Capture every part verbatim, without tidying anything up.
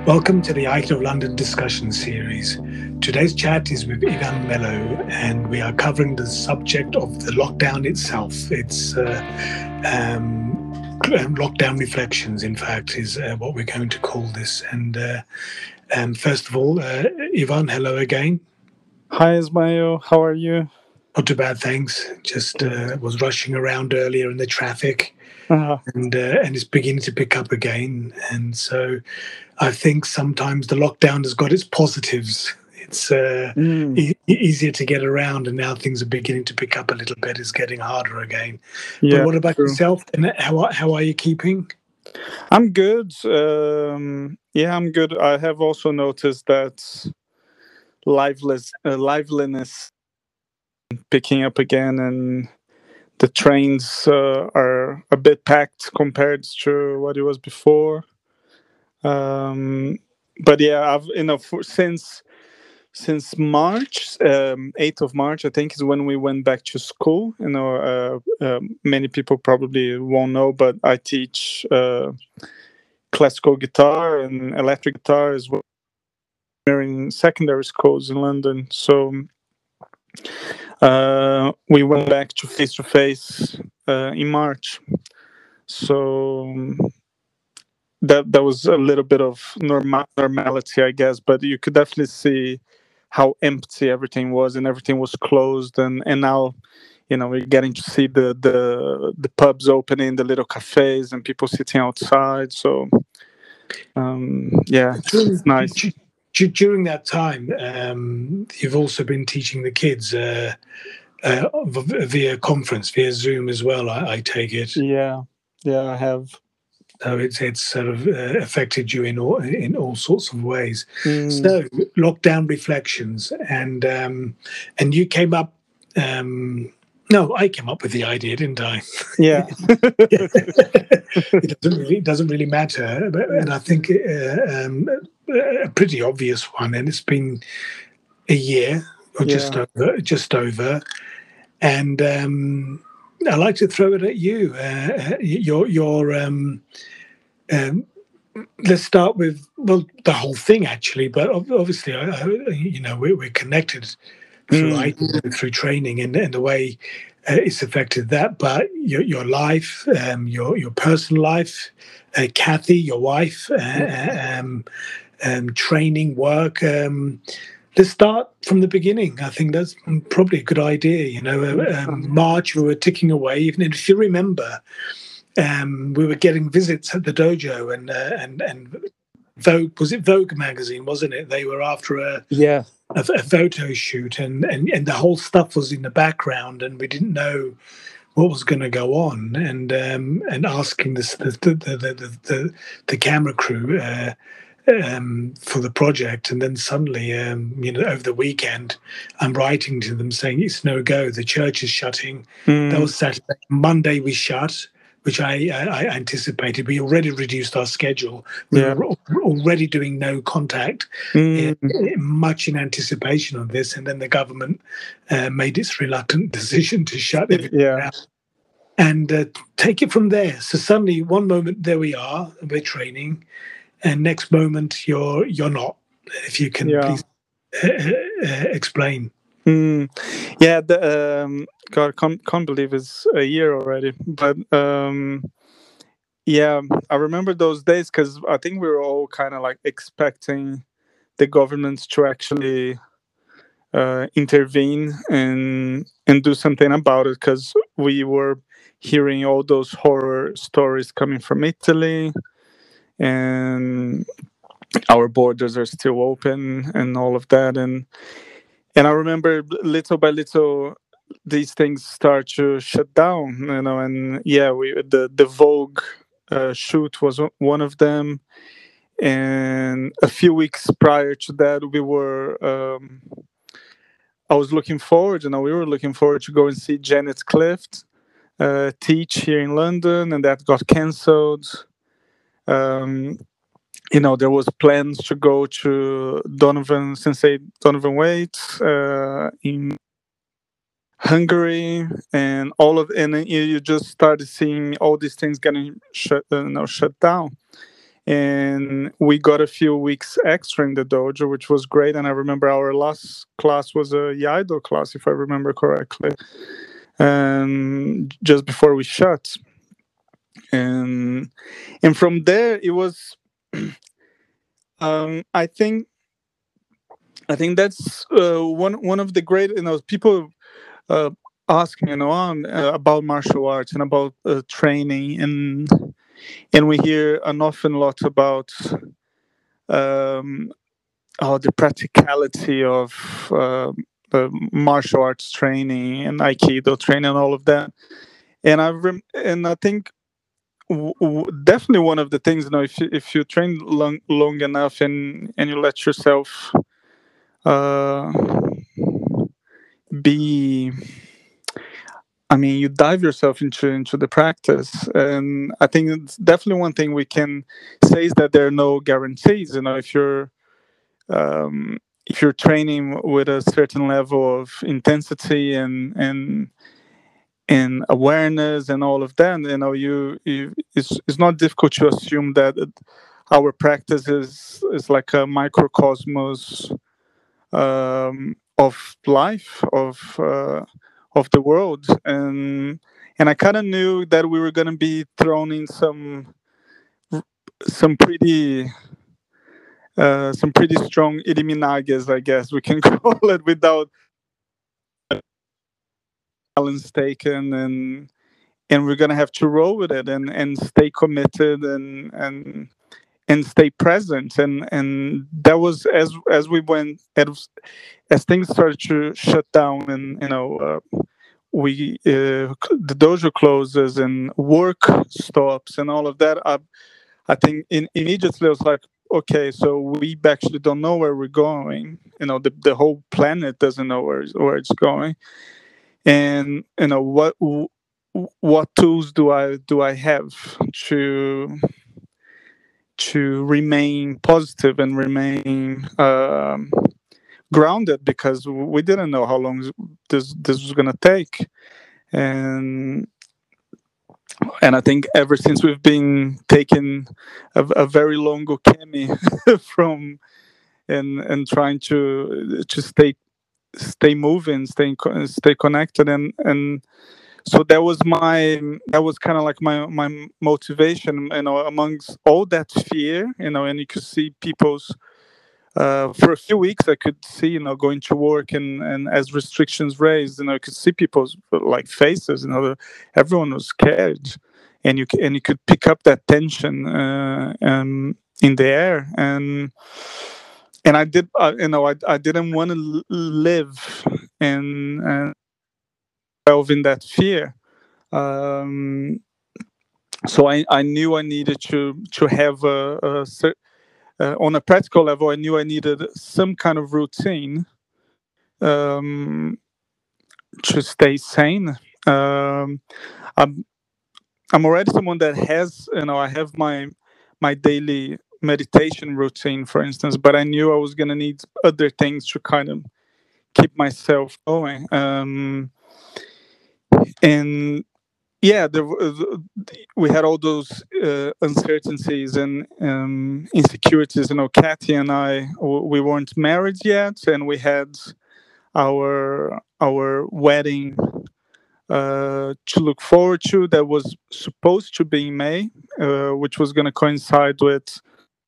Welcome to the Icon of London discussion series. Today's chat is with Ivan Mello, and we are covering the subject of the lockdown itself. It's uh, um, lockdown reflections, in fact, is uh, what we're going to call this. And uh, um, first of all, uh, Ivan, hello again. Hi, Ismail. How are you? Not too bad, thanks. Just uh, was rushing around earlier in the traffic, Uh, and uh, and it's beginning to pick up again. And so I think sometimes the lockdown has got its positives. It's uh, mm, e- e- easier to get around, and now things are beginning to pick up a little bit. It's getting harder again. But yeah, what about true. yourself? And how are- how are you keeping? I'm good. Um, yeah, I'm good. I have also noticed that liveless, uh, liveliness picking up again, and the trains uh, are a bit packed compared to what it was before. Um, but yeah, I've you know for, since since March, um, eighth of March, I think is when we went back to school. You know, uh, um many people probably won't know, but I teach uh, classical guitar and electric guitar as well in secondary schools in London. So uh, we went back to face to face in March. So um, that that was a little bit of norma- normality, I guess. But you could definitely see how empty everything was, and everything was closed. And and now, you know, we're getting to see the the the pubs opening, the little cafes, and people sitting outside. So um, yeah, it's, it's During, nice. d- d- during that time, um, you've also been teaching the kids uh, uh, v- via conference, via Zoom as well. I, I take it. Yeah, yeah, I have. So it's it's sort of uh, affected you in all in all sorts of ways. Mm, So lockdown reflections, and um, and you came up. Um, no, I came up with the idea, didn't I? yeah. it doesn't really it doesn't really matter, but, and I think uh, um, a pretty obvious one. And it's been a year or just Yeah. over, just over, and um, I like to throw it at you. Uh, your your um, um, let's start with well the whole thing actually, but obviously I, I, you know we're, we're connected through I Mm, through training and, and the way uh, it's affected that, but your your life, um, your your personal life, uh, Kathy, your wife, uh, um, um, training, work. Um, let's start from the beginning. I think that's probably a good idea. You know, uh, yeah. um, March we were ticking away. Even if you remember, um, we were getting visits at the dojo, and uh, and and Vogue, was it Vogue magazine, wasn't it? They were after a Yeah. a, a photo shoot, and, and and the whole stuff was in the background, and we didn't know what was going to go on, and um, and asking this the the the the, the, the camera crew. Uh, um, for the project, and then suddenly, um, you know, over the weekend, I'm writing to them saying it's no go. The church is shutting. That Mm, was Saturday. Monday we shut, which I, I, I anticipated. We already reduced our schedule. We yeah. were already doing no contact, eh, Mm, much in anticipation of this, and then the government uh, made its reluctant decision to shut everything yeah. down and uh, take it from there. So suddenly, one moment there we are, we're training, and next moment you're you're not. If you can Yeah. please uh, uh, explain. Mm, yeah. The, um, God, can't, can't believe it's a year already. But um, yeah, I remember those days because I think we were all kind of like expecting the governments to actually uh, intervene and and do something about it because we were hearing all those horror stories coming from Italy, and our borders are still open and all of that. and and I remember little by little these things start to shut down, you know. And yeah, we the the Vogue uh, shoot was one of them. And a few weeks prior to that, we were um, I was looking forward, you know, we were looking forward to go and see Janet Clift uh, teach here in London, and that got cancelled. Um, you know, there was plans to go to Donovan Sensei Donovan Waite uh, in Hungary, and all of and then you, you just started seeing all these things getting shut, uh, you know, shut down. and we got a few weeks extra in the dojo, which was great. And I remember our last class was a Iaido class, if I remember correctly, and just before we shut. And and from there it was, um, I think I think that's uh, one one of the great, you know, people uh, ask me, you know, on uh, about martial arts and about uh, training, and and we hear an awful lot about um, oh, the practicality of uh, uh, martial arts training and Aikido training and all of that. And I rem- and I think w- w- definitely one of the things, you know, if you, if you train long long enough and and you let yourself uh, be, I mean, you dive yourself into into the practice, and I think it's definitely one thing we can say is that there are no guarantees. You know, if you're um, if you're training with a certain level of intensity and and and awareness and all of that, you know, you, you it's it's not difficult to assume that our practice is is like a microcosmos um, of life, of uh, of the world, and and I kind of knew that we were going to be thrown in some some pretty uh, some pretty strong iliminagas, I guess we can call it, without balance taken, and and we're gonna have to roll with it and and stay committed and and and stay present, and and that was as as we went as as things started to shut down, and you know uh, we uh, the dojo closes and work stops and all of that. I I think in, immediately I was like, okay, so we actually don't know where we're going. You know, the the whole planet doesn't know where where it's going, and you know what what tools do I do I have to to remain positive and remain um, grounded, because we didn't know how long this this was gonna take, and and I think ever since we've been taking a, a very long ukemi from and and trying to to stay stay moving, stay stay connected, and and so that was my that was kind of like my my motivation, you know, amongst all that fear, you know, and you could see people's uh, for a few weeks I could see, you know, going to work, and and as restrictions raised, you know, I could see people's like faces, you know, everyone was scared, and you and you could pick up that tension uh, um, in the air, and and I did, uh, you know, I I didn't want to live in and delve in that fear. Um, so I, I knew I needed to to have a, a uh, on a practical level. I knew I needed some kind of routine um, to stay sane. Um, I'm I'm already someone that has, you know, I have my my daily meditation routine, for instance, but I knew I was gonna need other things to kind of keep myself going. Um, and yeah, there, we had all those uh, uncertainties and um, insecurities. You know, Kathy and I, we weren't married yet, and we had our our wedding uh, to look forward to. That was supposed to be in May, uh, which was going to coincide with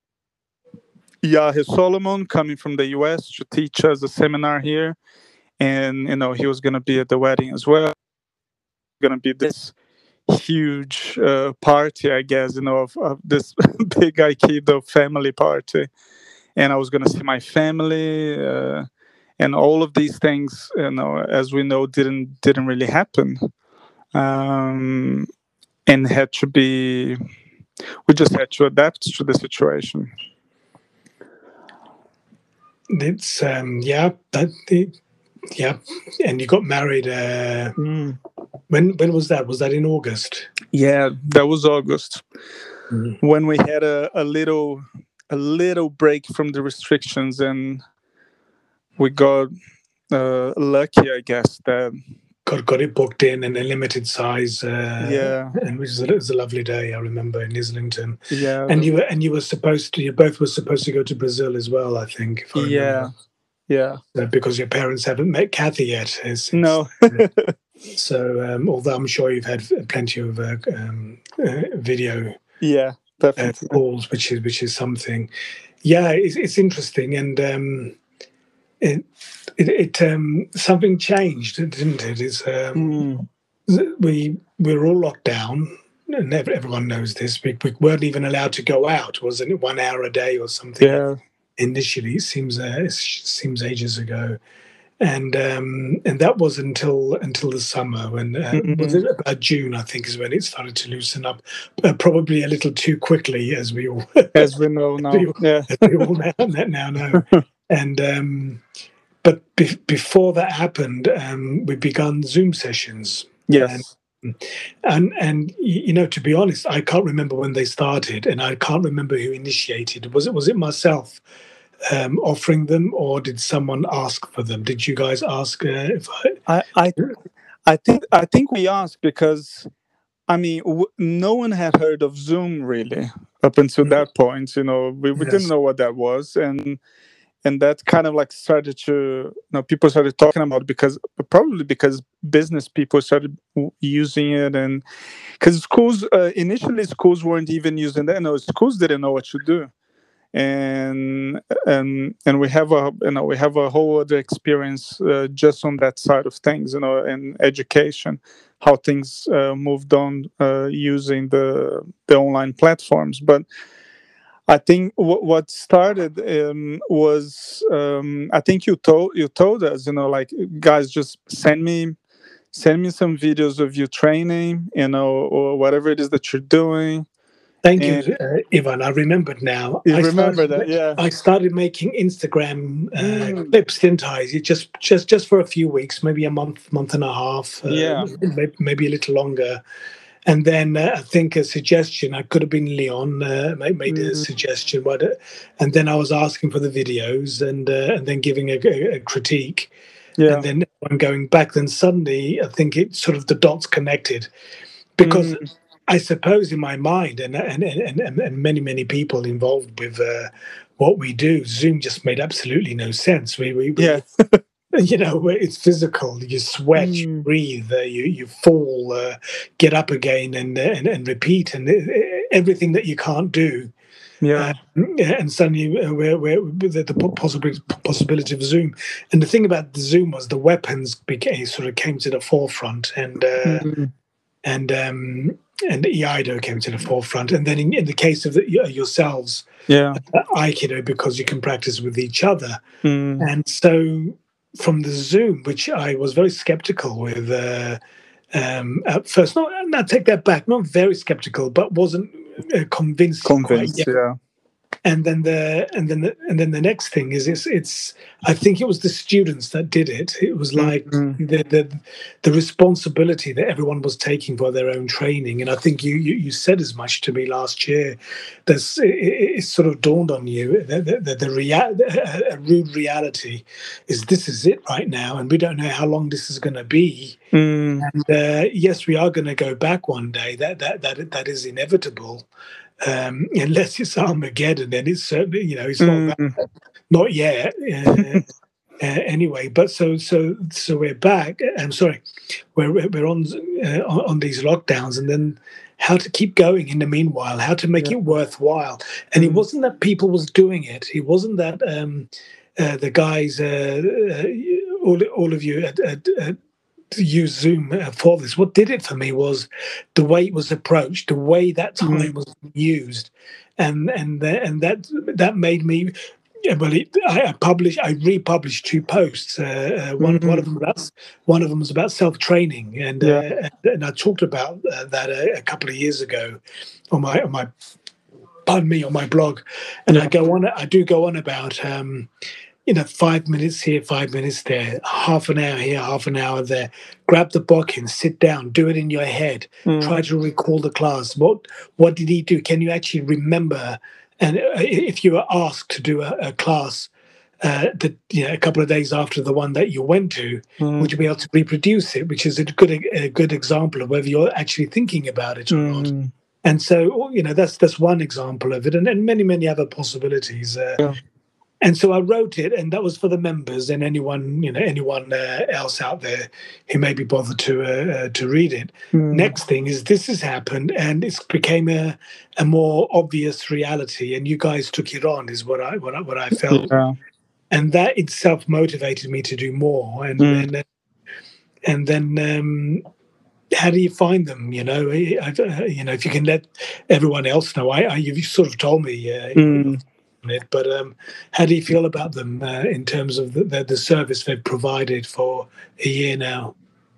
Yahe Solomon coming from the U S to teach us a seminar here, and you know he was going to be at the wedding as well. Going to be this huge uh, party, I guess, you know, of, of this big Aikido family party, and I was going to see my family, uh, and all of these things, you know, as we know, didn't didn't really happen, um, and had to be. We just had to adapt to the situation. It's um, yeah, that it, yeah, and you got married. Uh, mm. When when was that? Was that in August? Yeah, that was August. Mm. When we had a, a little a little break from the restrictions, and we got uh, lucky, I guess, that got got it booked in in a limited size. Uh, Yeah, and it was, a, it was a lovely day. I remember in Islington, yeah, and you were and you were supposed to. You both were supposed to go to Brazil as well. I think, if I yeah, remember, yeah. uh, because your parents haven't met Kathy yet. It's, it's, No, so, um, although I'm sure you've had plenty of uh, um, uh, video yeah, uh, definitely. calls, which is which is something. Yeah, it's, it's interesting, and um, it it, it um, something changed, didn't it? It's um, Mm. we we were all locked down, and everyone knows this. We, we weren't even allowed to go out. Wasn't it one hour a day or something? Yeah, Initially, it seems uh, it seems ages ago. And um, and that was until until the summer, when uh, was mm, it about June, I think, is when it started to loosen up, uh, probably a little too quickly, as we all as we know as now. we all, Yeah, as we all now, now know. And um, but be- before that happened, um, we begun Zoom sessions, and yes. and and y- you know, to be honest, I can't remember when they started, and I can't remember who initiated. Was it was it myself? Um, offering them, or did someone ask for them? Did you guys ask uh, if I? I, I, I think, I think we asked because, I mean, w- no one had heard of Zoom really up until that point. You know, we, we didn't Yes. know what that was, and and that kind of like started to, you know, people started talking about it because probably because business people started w- using it, and because schools uh, initially schools weren't even using that. No, schools didn't know what to do. and and and we have a you know we have a whole other experience uh, just on that side of things, you know in education, how things uh, moved on uh, using the the online platforms. But I think w- what started um, was um, I think you told you told us, you know like, guys, just send me send me some videos of you training, you know or whatever it is that you're doing. Thank And you, uh, Ivan. I remembered now. you I remember started. that? Yeah. I started making Instagram uh, Mm, clips, didn't I? It just, just, just for a few weeks, maybe a month, month and a half, uh, yeah. maybe, maybe a little longer. And then uh, I think a suggestion. I could have been Leon. Uh, made, made a Mm, suggestion, but uh, and then I was asking for the videos, and uh, and then giving a, a, a critique, yeah. and then I'm going back. Then suddenly, I think it sort of the dots connected, because Mm, I suppose in my mind, and and and, and, and many many people involved with uh, what we do, Zoom just made absolutely no sense. We we, yeah. we you know, it's physical. You sweat, you Mm, breathe, uh, you you fall, uh, get up again, and, uh, and and repeat, and uh, everything that you can't do. Uh, yeah. and suddenly, uh, we're, we're the, the possibility possibility of Zoom. And the thing about the Zoom was the weapons became sort of came to the forefront, and uh, Mm, and um, and E I D O came to the forefront. And then in, in the case of the, yourselves, yeah. uh, Aikido, because you can practice with each other. Mm, And so from the Zoom, which I was very skeptical with uh, um, at first, not, no, take that back, not very skeptical, but wasn't uh, convincing quite convinced. yet. Yeah. And then the and then the, and then the next thing is it's it's I think it was the students that did it. It was like Mm, the the, the responsibility that everyone was taking for their own training. And I think you you, you said as much to me last year. There's it, it sort of dawned on you that the, the, the rea- a rude reality is this is it right now, and we don't know how long this is going to be. mm, And uh, yes, we are going to go back one day. That that that that is inevitable. Um, unless it's Armageddon, then it's certainly, you know, it's not that, mm, not yet. Uh, uh, anyway, but so so so we're back. I'm sorry, we're we're on uh, on these lockdowns, and then how to keep going in the meanwhile, how to make yeah. it worthwhile. And it Mm, wasn't that people was doing it. It wasn't that um, uh, the guys, uh, uh, all all of you at, at, at to use Zoom uh, for this. What did it for me was the way it was approached, the way that mm, time was used, and and the, and that that made me. Yeah, well, it, I, I published, I republished two posts. Uh, uh, one one mm, of them about one of them was about self training, and yeah. uh, and I talked about uh, that a, a couple of years ago on my on my pardon me on my blog, and I Yeah. go on. I do go on about. Um, you know, five minutes here, five minutes there, half an hour here, half an hour there. Grab the book and sit down, do it in your head. Mm, Try to recall the class. What what did he do? Can you actually remember? And uh, if you were asked to do a, a class uh, the, you know, a couple of days after the one that you went to, Mm. would you be able to reproduce it? Which is a good a good example of whether you're actually thinking about it or Mm. not. And so, you know, that's that's one example of it, and, and many many other possibilities. Uh, Yeah. And so I wrote it, and that was for the members and anyone, you know, anyone uh, else out there who may be bothered to uh, uh, to read it. Mm. Next thing is this has happened, and it's became a a more obvious reality, and you guys took it on, is what I what I, what I felt, Yeah. and that itself motivated me to do more, and Mm. and then, and then. Um, how do you find them? You know, I, I, you know, if you can let everyone else know. I, I you've sort of told me. Uh, Mm. it, but um, how do you feel about them uh, in terms of the, the, the service they've provided for a year now?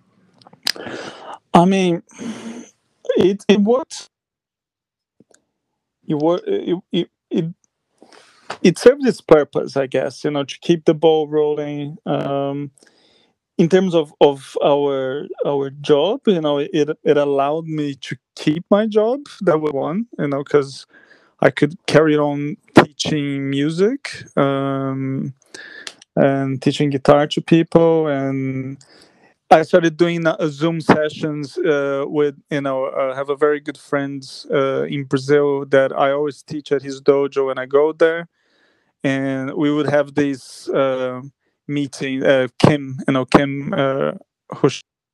I mean, it it works. It work. It, it it it serves its purpose, I guess. You know, to keep the ball rolling. Um, in terms of, of our our job, you know, it it allowed me to keep my job. That was one, you know, because I could carry on teaching music um, and teaching guitar to people, and I started doing uh, Zoom sessions uh, with, you know, I have a very good friend uh, in Brazil that I always teach at his dojo when I go there, and we would have these uh, meeting. Uh, Kim, you know, Kim, uh, who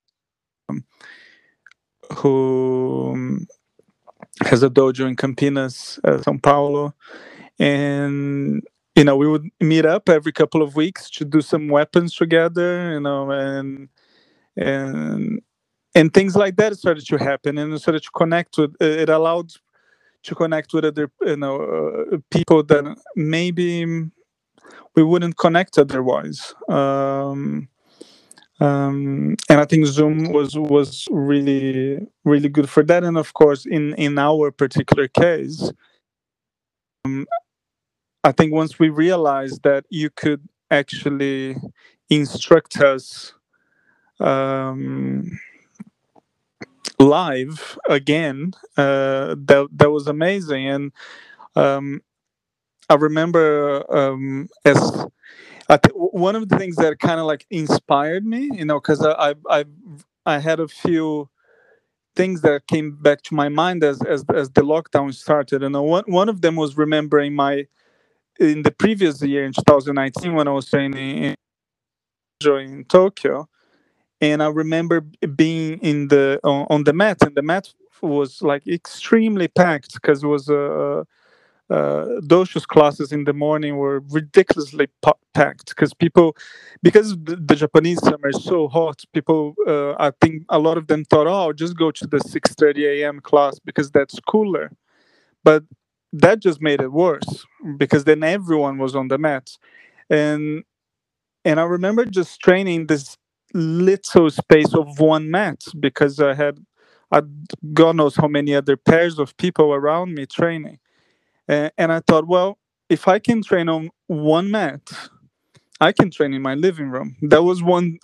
who um, has a dojo in Campinas, uh, São Paulo, and you know we would meet up every couple of weeks to do some weapons together, you know, and and and things like that started to happen, and it started to connect with. It allowed to connect with other, you know, uh, people that maybe we wouldn't connect otherwise. Um, um, and I think Zoom was was really really good for that. And of course, in in our particular case, um, I think once we realized that you could actually instruct us um, live again, uh, that that was amazing. And um, I remember um, as I th- one of the things that kind of like inspired me, you know, because I, I I I had a few things that came back to my mind as as as the lockdown started. And one one of them was remembering my in the previous year in twenty nineteen when I was training in, in Tokyo, and I remember being in the on, on the mat, and the mat was like extremely packed because it was a. Uh, uh, Dosho's classes in the morning were ridiculously pa- packed because people, because the, the Japanese summer is so hot, people, uh, I think a lot of them thought, oh, I'll just go to the six thirty a.m. class because that's cooler. But that just made it worse because then everyone was on the mat. And and I remember just training this little space of one mat because I had, I God knows how many other pairs of people around me training. Uh, and I thought, well, if I can train on one mat, I can train in my living room. That was one.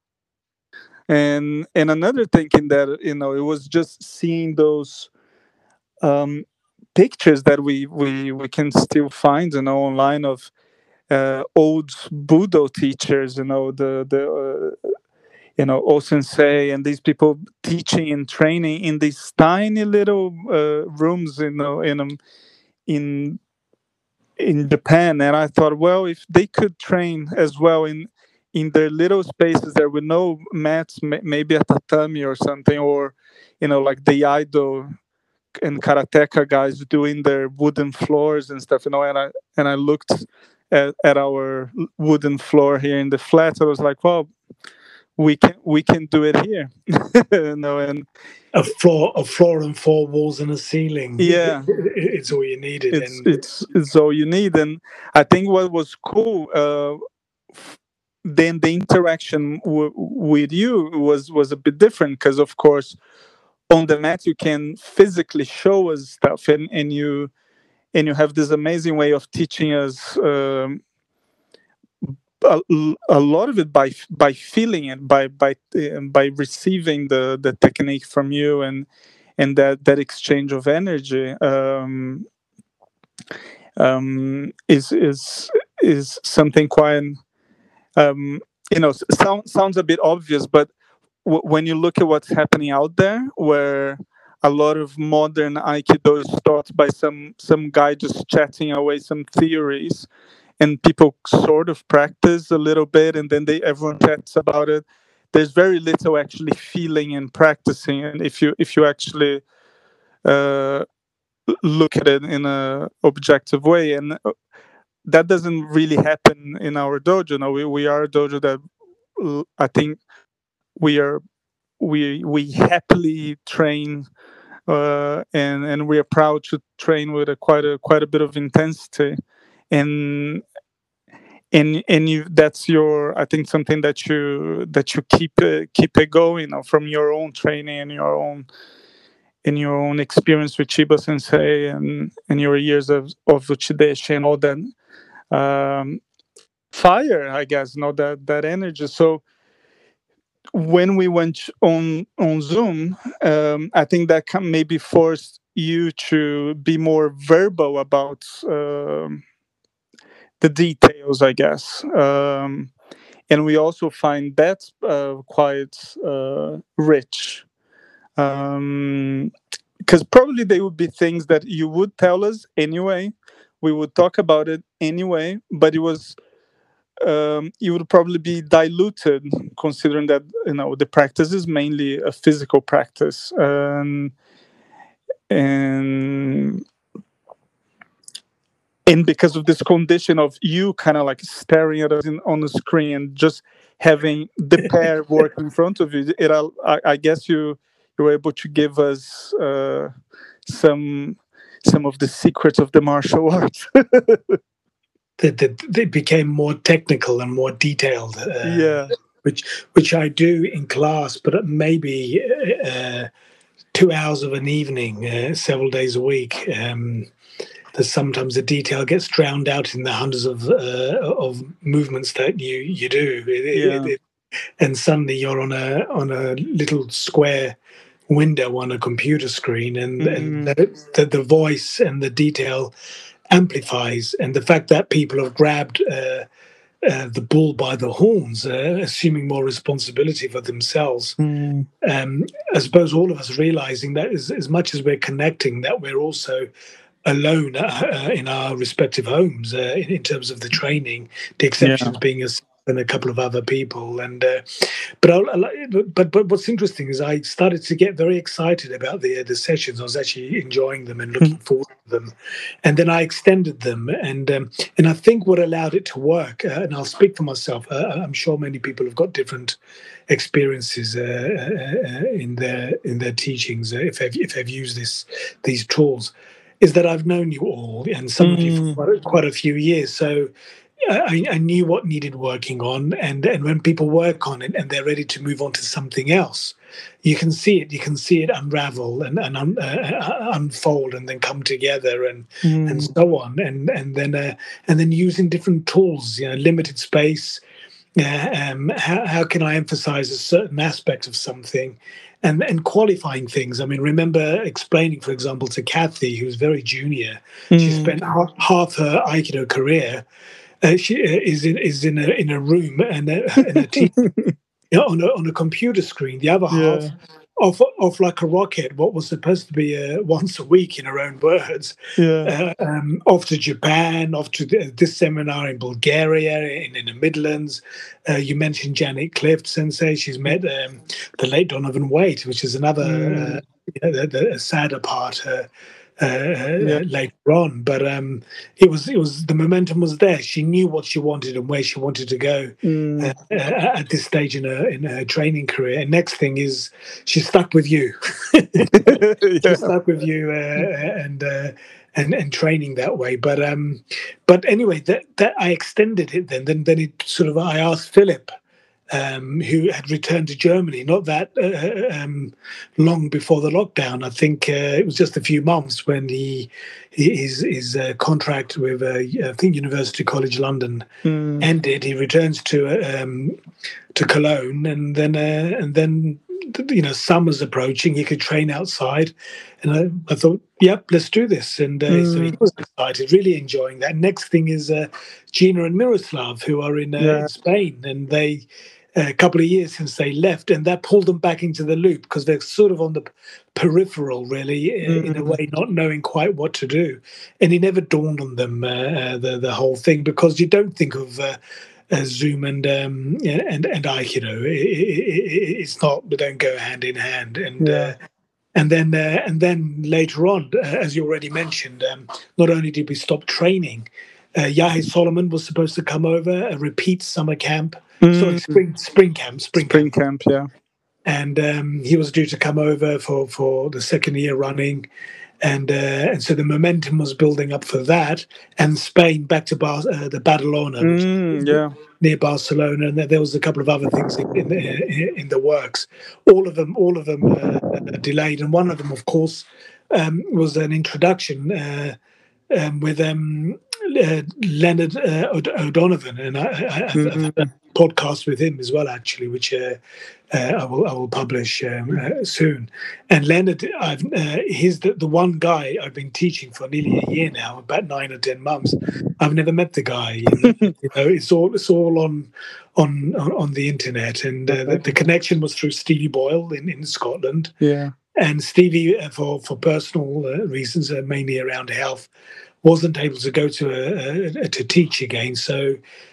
And and another thinking that, you know, it was just seeing those um, pictures that we we we can still find, you know, online of uh, old Budo teachers, you know, the the uh, you know, O-sensei and these people teaching and training in these tiny little uh, rooms, you know, in um, in in Japan. And I thought, well, if they could train as well in in their little spaces there with no mats, maybe a tatami or something, or you know, like the Aido and karateka guys doing their wooden floors and stuff, you know. And I and I looked at, at our wooden floor here in the flat. I was like, well, we can we can do it here. You know, and A floor, a floor, and four walls and a ceiling. yeah, It's all you needed, it's and it's it's all you need. And I think what was cool, uh, then the interaction w- with you was was a bit different because, of course, on the mat you can physically show us stuff, and and you and you have this amazing way of teaching us. Um, a, a lot of it by by feeling it, by by uh, by receiving the the technique from you, and and that that exchange of energy um, um, is is is something quite, um, you know, sound, sounds a bit obvious, but w- when you look at what's happening out there, where a lot of modern Aikido is taught by some some guy just chatting away some theories, and people sort of practice a little bit, and then they everyone chats about it. There's very little actually feeling and practicing, and if you if you actually uh, look at it in a objective way, and that doesn't really happen in our dojo. No, we we are a dojo that I think we are we we happily train, uh, and and we are proud to train with a quite a quite a bit of intensity, and and and you that's your I think something that you that you keep uh, keep it going, you know, from your own training and your own in your own experience with Chiba Sensei, and and your years of of Uchideshi and all that um, fire, I guess, you know, that that energy. So when we went on on Zoom, um, I think that can maybe forced you to be more verbal about um, the details, I guess. Um, and we also find that uh, quite uh, rich, because um, probably they would be things that you would tell us anyway. We would talk about it anyway, but it was um, it would probably be diluted, considering that, you know, the practice is mainly a physical practice, and and and because of this condition of you kind of like staring at us in, on the screen, just having the pair work in front of you, it I, I guess you you were able to give us uh, some some of the secrets of the martial arts. That they, they became more technical and more detailed. Uh, yeah, which which I do in class, but maybe uh, two hours of an evening, uh, several days a week. Um, that sometimes the detail gets drowned out in the hundreds of uh, of movements that you you do, it, yeah. it, it, and suddenly you're on a on a little square window on a computer screen, and mm. and the, the, the voice and the detail amplifies, and the fact that people have grabbed uh, uh, the bull by the horns, uh, assuming more responsibility for themselves. Mm. Um, I suppose all of us realizing that as, as much as we're connecting, that we're also alone uh, in our respective homes uh, in, in terms of the training, the exceptions yeah. being us and a couple of other people. And uh, but, I'll, but but what's interesting is I started to get very excited about the the sessions. I was actually enjoying them and looking forward to them, and then I extended them. And um, and I think what allowed it to work, uh, and I'll speak for myself. Uh, I'm sure many people have got different experiences uh, uh, in their in their teachings uh, if they've if they've used this these tools. Is that I've known you all, and some mm. of you for quite, quite a few years. So I, I knew what needed working on, and, and when people work on it and they're ready to move on to something else, you can see it. You can see it unravel and, and un, uh, unfold, and then come together, and mm. and so on. And and then uh, and then using different tools, you know, limited space. Uh, um, how how can I emphasize a certain aspect of something? And, and qualifying things. I mean, remember explaining, for example, to Kathy, who's very junior. Mm. She spent half, half her Aikido career. Uh, she uh, is in is in a in a room and a, and a team, you know, on a on a computer screen. The other half yeah. off off like a rocket. What was supposed to be uh, once a week, in her own words. Yeah. Uh, um, off to Japan, off to the, this seminar in Bulgaria, in, in the Midlands. Uh, you mentioned Janet Clift Sensei. She's met um, the late Donovan Waite, which is another mm. uh, the, the sadder part. Uh, Uh, yeah. later on, but um, it was it was the momentum was there. She knew what she wanted and where she wanted to go mm. uh, uh, at this stage in her in her training career. And next thing is she's stuck with you. yeah. She's stuck with you uh, and uh, and and training that way. But um, but anyway, that that I extended it then. Then then it sort of I asked Philip. Um, who had returned to Germany, not that uh, um, long before the lockdown. I think uh, it was just a few months when he his his uh, contract with uh, I think University College London mm. ended. He returns to um, to Cologne, and then uh, and then you know, summer's approaching. He could train outside, and I, I thought, yep, let's do this. And uh, Mm. so he was excited, really enjoying that. Next thing is uh, Gina and Miroslav, who are in, uh, Yeah. in Spain, and they uh, a couple of years since they left, and that pulled them back into the loop because they're sort of on the peripheral, really, uh, in a Mm. way, not knowing quite what to do. And it never dawned on them uh, uh, the the whole thing, because you don't think of uh, uh, Zoom and um, and and Aikido. It, it, it, it's not; they don't go hand in hand. And Yeah. uh, and then uh, and then later on, uh, as you already mentioned, um, not only did we stop training, uh, Yahe Solomon was supposed to come over, a repeat summer camp. Mm. Sorry, spring spring camp, spring, Spring camp, camp, yeah. and um, he was due to come over for for the second year running. And uh, and so the momentum was building up for that, and Spain back to Bar- uh, the Badalona, which Mm, is yeah. near Barcelona, and there was a couple of other things in in the, in the works. All of them, all of them uh, delayed, and one of them, of course, um, was an introduction uh, um, with um, uh, Leonard uh, O'D- O'Donovan, and I, I, I've, I've had a podcast with him as well, actually, which uh, uh, I will I will publish um, uh, soon. And Leonard, I've uh, he's the, the one guy I've been teaching for nearly a year now, about nine or ten months. I've never met the guy. You know, you know it's all it's all on on on the internet, and uh, the, the connection was through Stevie Boyle in, in Scotland. Yeah. And Stevie, uh, for for personal uh, reasons, uh, mainly around health, wasn't able to go to uh, uh, to teach again. So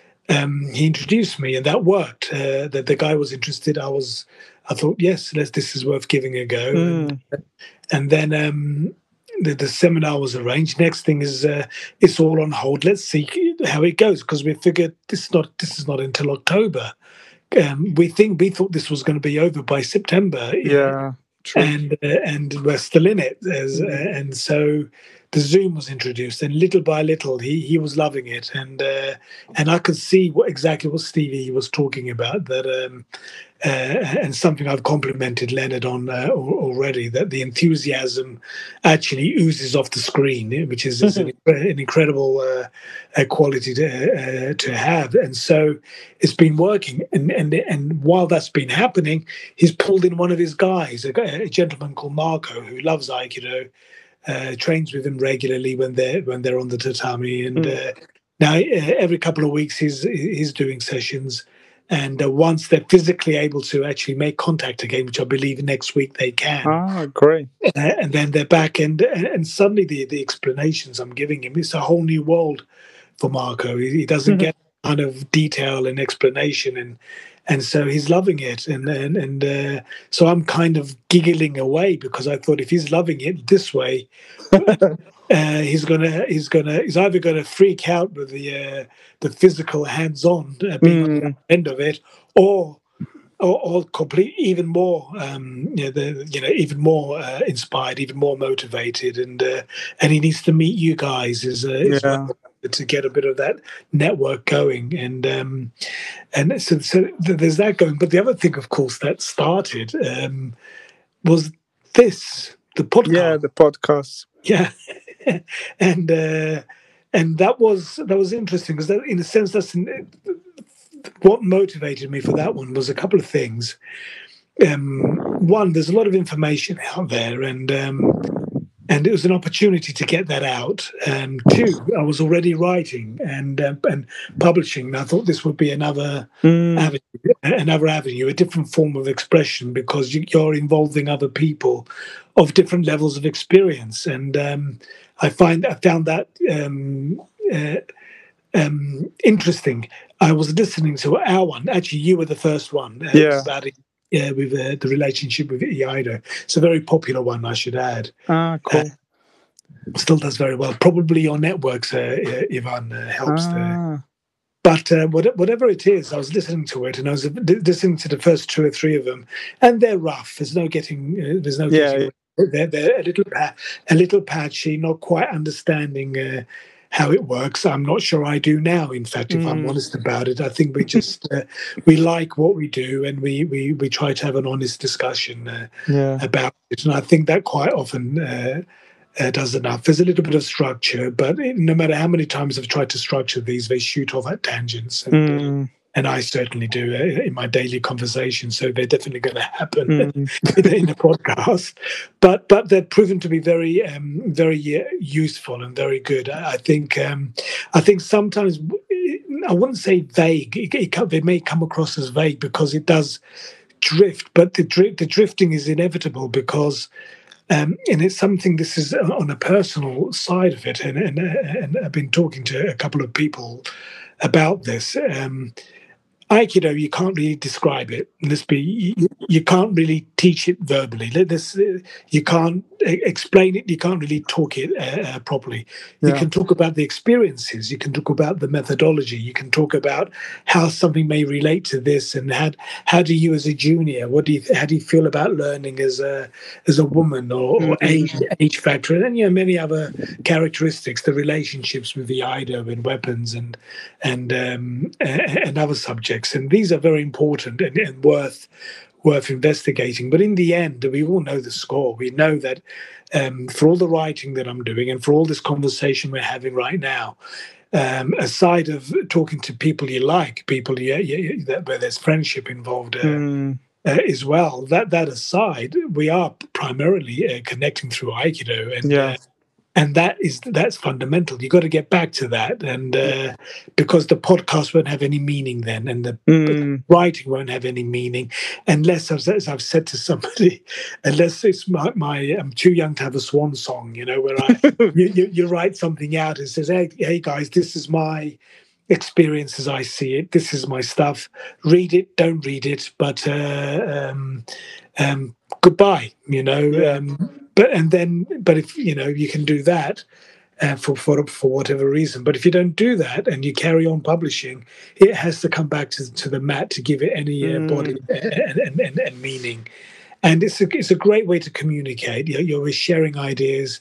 um, he introduced me, and that worked. Uh, that the guy was interested. I was. I thought, yes, let's, this is worth giving a go. Mm. And, and then um, the, the seminar was arranged. Next thing is uh, it's all on hold. Let's see how it goes, because we figured this is not this is not until October. Um, we think we thought this was going to be over by September. Yeah. True. And uh, and we're still in it, as, uh, and so the Zoom was introduced, and little by little, he he was loving it, and uh, and I could see what exactly what Stevie was talking about. That um, uh, and something I've complimented Leonard on uh, already. That the enthusiasm actually oozes off the screen, which is, is an, an incredible uh, uh, quality to uh, to have. And so it's been working, and and and while that's been happening, he's pulled in one of his guys, a, a gentleman called Marco, who loves Aikido, uh, trains with him regularly when they're when they're on the tatami, and mm. uh, now uh, every couple of weeks he's he's doing sessions, and uh, once they're physically able to actually make contact again, which I believe next week they can. Ah, great! Uh, and then they're back, and and suddenly the the explanations I'm giving him, it's a whole new world for Marco. He, he doesn't mm-hmm. get kind of detail and explanation, and and so he's loving it, and and and uh, so I'm kind of giggling away, because I thought if he's loving it this way, uh, he's gonna he's gonna he's either gonna freak out with the uh, the physical hands-on uh, being mm. on the end of it, or or, or complete even more um, you know, the, you know even more uh, inspired, even more motivated, and uh, and he needs to meet you guys as, uh, as yeah. well, to get a bit of that network going, and um, and so, so there's that going. But the other thing, of course, that started um, was this the podcast. Yeah, the podcast. Yeah, and uh, and that was that was interesting, because in a sense, that's what motivated me for that one was a couple of things. Um, one, there's a lot of information out there, and um, and it was an opportunity to get that out. Um, two, I was already writing and uh, and publishing, and I thought this would be another mm. avenue, another avenue, a different form of expression, because you, you're involving other people of different levels of experience, and um, I find I found that um, uh, um, interesting. I was listening to our one. Actually, you were the first one. Uh, yeah. About it. Yeah, with uh, the relationship with Iaido. It's a very popular one, I should add. Ah, cool. Uh, still does very well. Probably your networks, uh, uh, Ivan, uh, helps ah. there. But uh, what, whatever it is, I was listening to it, and I was listening to the first two or three of them, and they're rough. There's no getting. Uh, there's no. Yeah, getting yeah. They're, they're a little, a little patchy, not quite understanding uh, how it works. I'm not sure I do now. In fact, if mm. I'm honest about it, I think we just uh, we like what we do, and we we we try to have an honest discussion uh, yeah. about it. And I think that quite often uh, uh, does enough. There's a little bit of structure, but it, no matter how many times I've tried to structure these, they shoot off at tangents. And, mm. uh, and I certainly do uh, in my daily conversation. So they're definitely going to happen Mm. in, in a podcast. But but they're proven to be very um, very uh, useful and very good. I, I think um, I think sometimes I wouldn't say vague. It, it, they may come across as vague because it does drift, but the dri- the drifting is inevitable because. Um, and it's something. This is on a personal side of it, and and, and I've been talking to a couple of people about this. Um, Aikido, you can't really describe it. Let's be, you, you can't really teach it verbally. This, uh, you can't explain it. You can't really talk it uh, uh, properly. You Yeah. can talk about the experiences. You can talk about the methodology. You can talk about how something may relate to this, and how how do you, as a junior, what do you how do you feel about learning as a as a woman, or, or Mm-hmm. age age factor, and you know many other characteristics, the relationships with the Ido and weapons and and um, and other subjects. And these are very important and, and worth worth investigating. But in the end, we all know the score. We know that um, for all the writing that I'm doing and for all this conversation we're having right now, um, aside of talking to people you like, people you, you, that, where there's friendship involved uh, Mm. uh, as well, that that aside, we are primarily uh, connecting through Aikido. And Yeah. uh, and that is that's fundamental. You got to get back to that, and uh, because the podcast won't have any meaning then, and the Mm. writing won't have any meaning unless, as, as I've said to somebody, unless it's my, my I'm too young to have a swan song, you know, where I you, you, you write something out and says, hey, hey guys, this is my experience as I see it. This is my stuff. Read it, don't read it, but uh, um, um, goodbye, you know. Yeah. Um, but and then, but if you know, you can do that uh, for for for whatever reason. But if you don't do that and you carry on publishing, it has to come back to to the mat to give it any uh, body Mm. and, and, and, and meaning. And it's a it's a great way to communicate. You're, you're sharing ideas.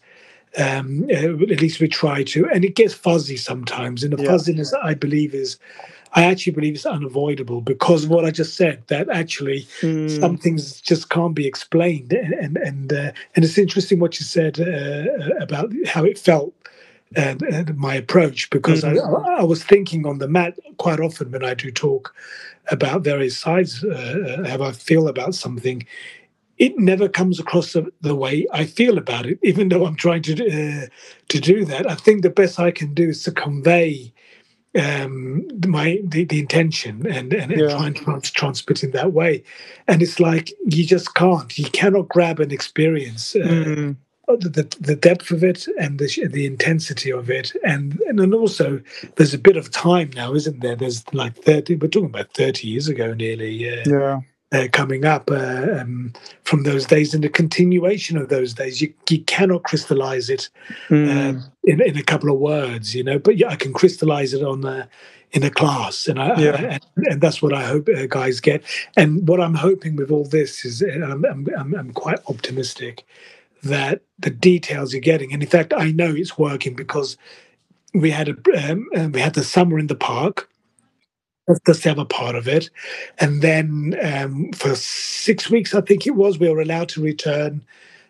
Um, uh, at least we try to, and it gets fuzzy sometimes. And the Yeah. fuzziness, I believe, is I actually believe it's unavoidable because of what I just said. That actually Mm. some things just can't be explained, and and and, uh, and it's interesting what you said uh, about how it felt and, and my approach, because Mm. I, I was thinking on the mat quite often when I do talk about various sides, uh, how I feel about something. It never comes across the, the way I feel about it, even though I'm trying to uh, to do that. I think the best I can do is to convey um, my the, the intention and and, and Yeah. try and trans- transmit in that way. And it's like you just can't, you cannot grab an experience. Uh, Mm. the, the depth of it and the the intensity of it, and and then also there's a bit of time now, isn't there? There's like thirty. We're talking about thirty years ago, nearly. Uh, Yeah. uh, coming up uh, um, from those days, and the continuation of those days. You you cannot crystallize it uh, Mm. in in a couple of words, you know. But yeah, I can crystallize it on the in a class, and I, Yeah. I and, and that's what I hope uh, guys get. And what I'm hoping with all this is, and I'm I'm, I'm, I'm quite optimistic that the details you're getting, and in fact, I know it's working because we had a um, uh, we had the summer in the park. That's the other part of it, and then um, for six weeks, I think it was, we were allowed to return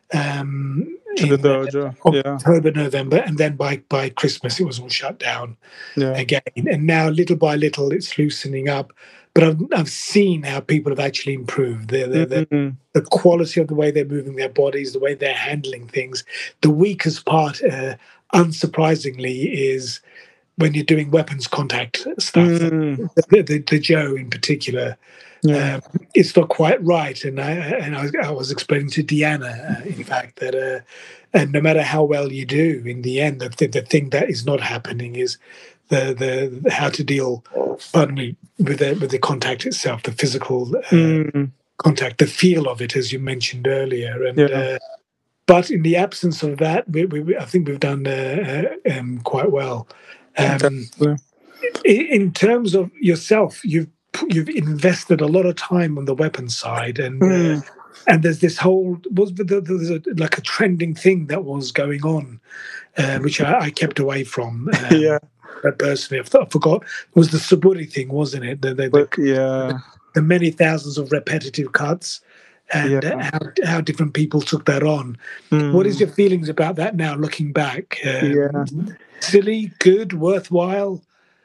um, To the in uh, dojo. Yeah. October, November, and then by by Christmas, it was all shut down Yeah. again. And now, little by little, it's loosening up. But I've I've seen how people have actually improved. They're, they're, they're, Mm. the quality of the way they're moving their bodies, the way they're handling things. The weakest part, uh, unsurprisingly, is when you're doing weapons contact stuff. Mm. The, the, the Joe in particular, Yeah. um, it's not quite right. And I and I was, I was explaining to Deanna, uh, in fact, that uh, and no matter how well you do, in the end, the, the, the thing that is not happening is the the, the how to deal, pardon me, with the with the contact itself, the physical uh, Mm. contact, the feel of it, as you mentioned earlier. And Yeah. uh, but in the absence of that, we, we, I think we've done uh, uh, um, quite well. Um, Definitely. in, in terms of yourself, you've you've invested a lot of time on the weapons side, and Mm. uh, and there's this whole was there, there's a, like a trending thing that was going on, uh, which I, I kept away from. Um, Yeah. Personally, I, I forgot. It was the Suburi thing, wasn't it? The the, But the, yeah. the many thousands of repetitive cuts, and Yeah. how how different people took that on. Mm. What is your feelings about that now, looking back? Um, Yeah. Silly, good, worthwhile?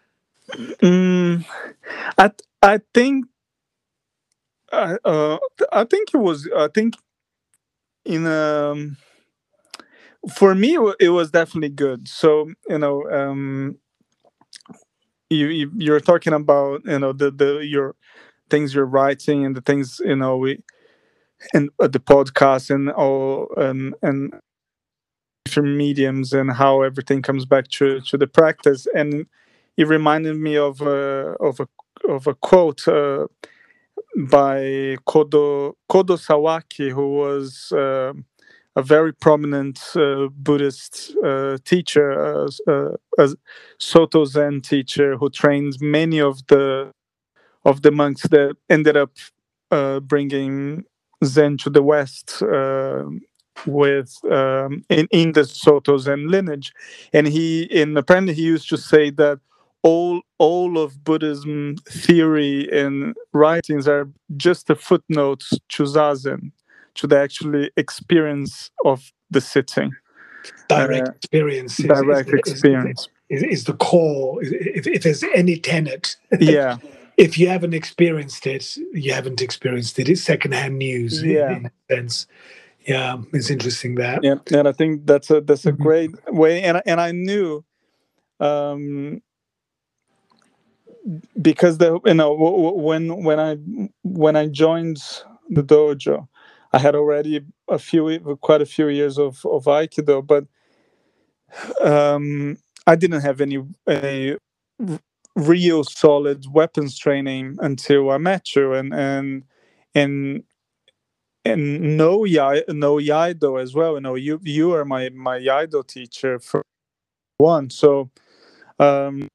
Mm, I I think I uh I think it was I think in um for me it wa- it was definitely good. So you know um you, you you're talking about you know the the your things you're writing and the things you know we and uh, the podcast and all and and different mediums and how everything comes back to to the practice. And it reminded me of a of a of a quote uh, by Kodo Kodo Sawaki, who was uh, a very prominent uh, Buddhist uh, teacher, uh, uh, a Soto Zen teacher, who trained many of the of the monks that ended up uh, bringing Zen to the West uh, with um, in in the Soto Zen lineage. And he, and apparently, he used to say that all all of Buddhism theory and writings are just a footnote to Zazen, to the actually experience of the sitting, Direct uh, experience is is, direct is, is, experience. is is the core. If, if there's any tenet, Yeah, if you haven't experienced it, you haven't experienced it. It's secondhand news in, yeah. in a sense. Yeah, it's interesting that. Yeah, and I think that's a that's a Mhm. great way. And I- and I knew um, because the you know w- w- when when I when I joined the dojo, I had already a few quite a few years of of aikido, but um, I didn't have any any r- real solid weapons training until I met you, and and and and no yai no yaido as well. You know, you you are my my yaido teacher for one. So um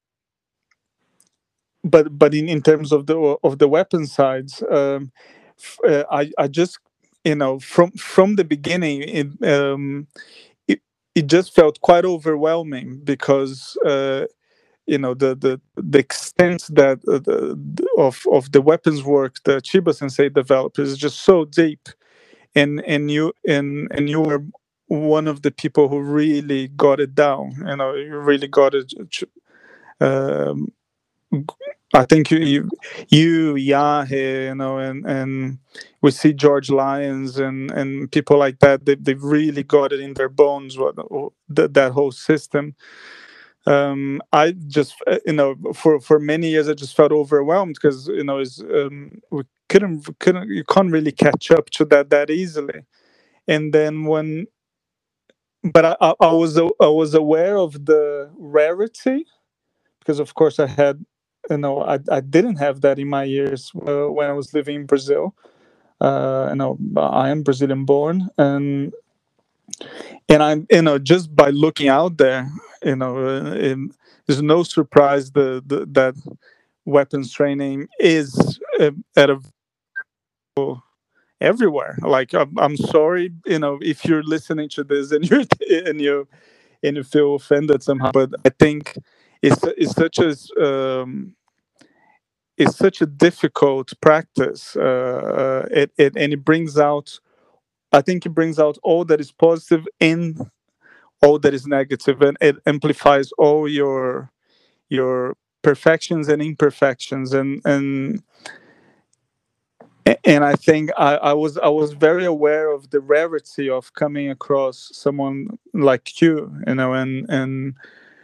but but in, in terms of the of the weapon sides, um f- uh, i i just you know from from the beginning it um it, it just felt quite overwhelming because uh you know the the the extent that uh, the, the- of of the weapons work that Chiba Sensei developed is just so deep. And and you and and you were one of the people who really got it down. You know, you really got it. um I think you, you, you, Yahe, you know, and and we see George Lyons and and people like that. They they've really got it in their bones. What that that whole system. Um, I just uh, you know for for many years I just felt overwhelmed because you know is um, we couldn't couldn't you can't really catch up to that that easily. And then when but I I, I was a- I was aware of the rarity because of course I had you know I, I didn't have that in my years uh, when I was living in Brazil. Uh, you know I am Brazilian born, and and I'm you know just by looking out there, you know uh, in, there's no surprise the, the that weapons training is uh, at a everywhere. Like I'm, I'm sorry, you know, if you're listening to this and you're and you and you feel offended somehow, but I think it's it's such a um, it's such a difficult practice. Uh, uh, it, it and it brings out. I think it brings out all that is positive and all that is negative, and it amplifies all your your perfections and imperfections. And and and I think I, I was I was very aware of the rarity of coming across someone like you, you know, and and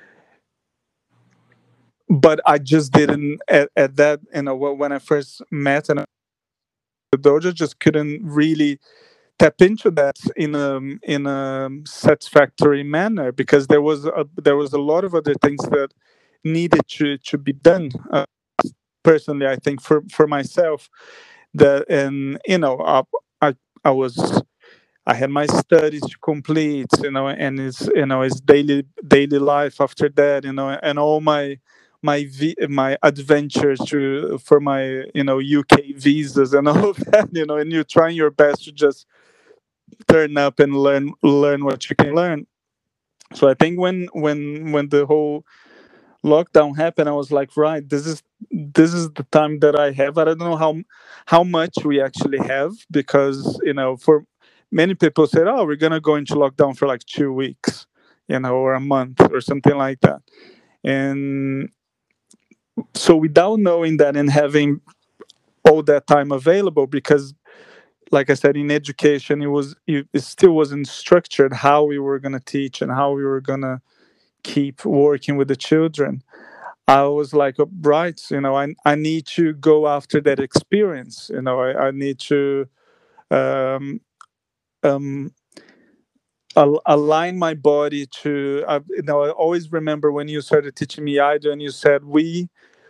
but I just didn't at, at that you know when I first met and the dojo just couldn't really tap into that in a in a satisfactory manner because there was a, there was a lot of other things that needed to to be done. Uh, personally, I think for for myself that and you know I, I I was I had my studies to complete, you know, and it's you know it's daily daily life after that, you know, and all my my vi- my adventures to for my you know U K visas and all of that, you know, and you're trying your best to just turn up and learn learn what you can learn. So I think when when when the whole lockdown happened, I was like, right, this is this is the time that I have. I don't know how how much we actually have because you know for many people said, oh, we're gonna go into lockdown for like two weeks, you know, or a month or something like that. And so without knowing that and having all that time available, because like I said, in education, it was it, it still wasn't structured how we were going to teach and how we were going to keep working with the children. I was like, oh, right, you know, I I need to go after that experience. You know, I, I need to um, um, al- align my body to. Uh, you know, I always remember when you started teaching me Aido, and you said we.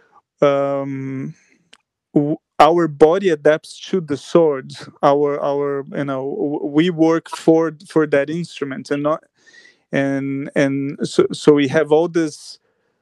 Um, w- our body adapts to the swords. Our our you know w- we work for for that instrument and not and and so so we have all this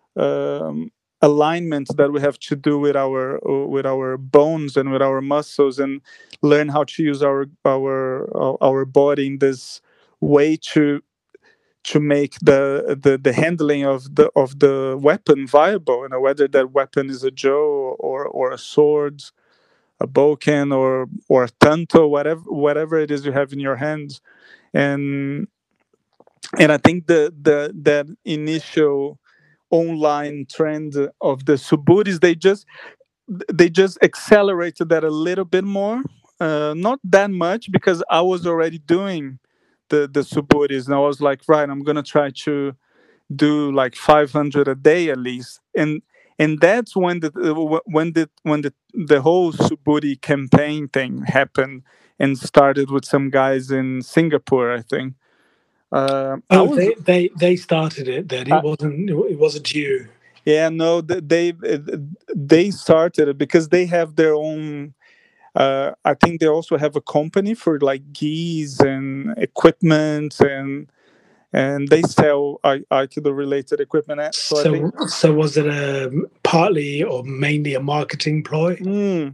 um, alignment that we have to do with our with our bones and with our muscles, and learn how to use our our our body in this way to to make the, the the handling of the of the weapon viable. You know, whether that weapon is a Joe or or a sword, a boken, or or a tanto, whatever whatever it is you have in your hands. and and I think the the that initial online trend of the suburis, they just they just accelerated that a little bit more, uh, not that much, because I was already doing the the suburis, and I was like, right, I'm gonna try to do like five hundred a day at least. And and that's when the when the when the the whole suburi campaign thing happened, and started with some guys in Singapore, I think. uh, I Oh, was they they they started it. Then it uh, wasn't it wasn't you. yeah, no, th- they they started it because they have their own. uh, I think they also have a company for like geese and equipment, and and they sell I- aikido related equipment. So I think. So so was it a partly or mainly a marketing ploy? Mm,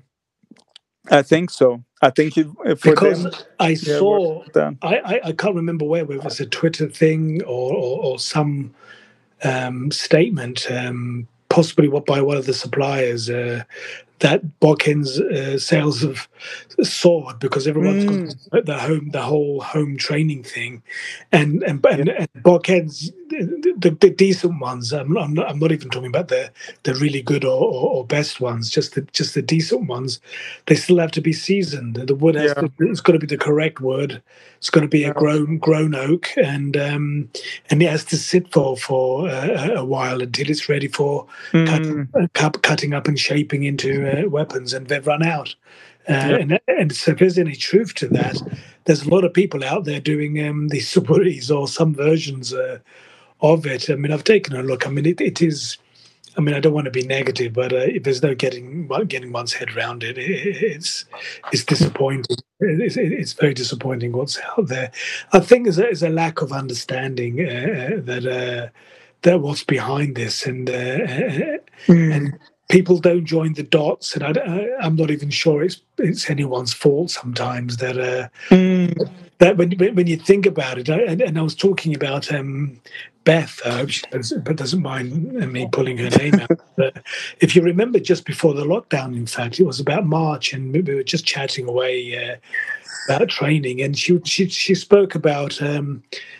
I think so. I think it, for Because them, I yeah, it works saw, with them. I, I, I can't remember where, whether it was a Twitter thing or, or, or some um, statement, um, possibly what by one of the suppliers, uh, that Bokken's uh, sales have soared because everyone's got Mm, the home, the whole home training thing, and and yeah. and, and Bokken's the, the decent ones. I'm, I'm not. I'm not even talking about the the really good or, or, or best ones. Just the just the decent ones. They still have to be seasoned. The wood has Yeah. to. It's got to be the correct wood. It's got to be a Yeah. grown grown oak, and um, and it has to sit for for uh, a while until it's ready for cut, Mm, cut, cutting up and shaping into uh, weapons, and they've run out. Uh, yeah. and and so if there's any truth to that, there's a lot of people out there doing um, these suburis or some versions uh, of it. I mean, I've taken a look. I mean, it, it is. I mean, I don't want to be negative, but uh, if there's no getting getting one's head around it, it it's it's disappointing. It's, it's very disappointing what's out there. I think there's a, there's a lack of understanding uh, that uh, that what's behind this, and uh, Mm, and people don't join the dots. And I, I, I'm not even sure it's it's anyone's fault sometimes that. Uh, mm, that when when you think about it, and, and I was talking about um, Beth, I hope she doesn't, but doesn't mind me pulling her name out. But if you remember, just before the lockdown, in fact, it was about March, and we were just chatting away uh, about training, and she she she spoke about um,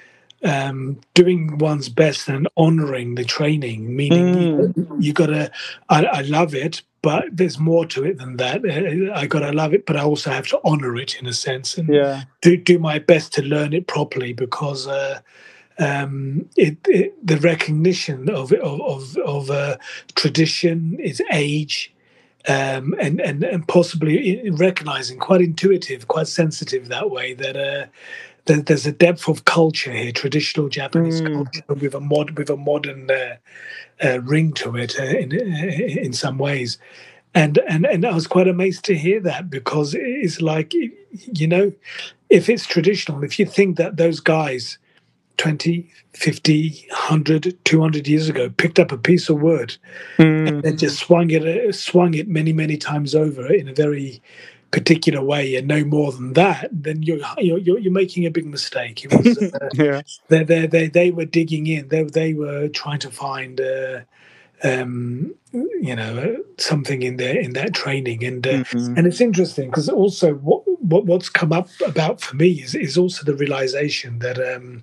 um, doing one's best and honoring the training, meaning mm, you, you got to. I, I love it, but there's more to it than that. Uh, I got to love it, but I also have to honor it in a sense, and yeah. do do my best to learn it properly because. Uh, um, it, it, the recognition of of of, of uh, tradition, its age, um, and and and possibly recognizing, quite intuitive, quite sensitive that way, that uh, there, there's a depth of culture here, traditional Japanese Mm, culture with a mod with a modern uh, uh, ring to it uh, in in some ways. And, and and I was quite amazed to hear that because it's like, you know, if it's traditional, if you think that those guys twenty, fifty, one hundred, two hundred years ago picked up a piece of wood mm, and just swung it swung it many many times over in a very particular way and no more than that, then you're you're you're making a big mistake. It was uh, yeah. they, they they they were digging in. They they were trying to find uh, um, you know uh, something in there in that training, and uh, Mm, and it's interesting because also what, what what's come up about for me is is also the realization that um,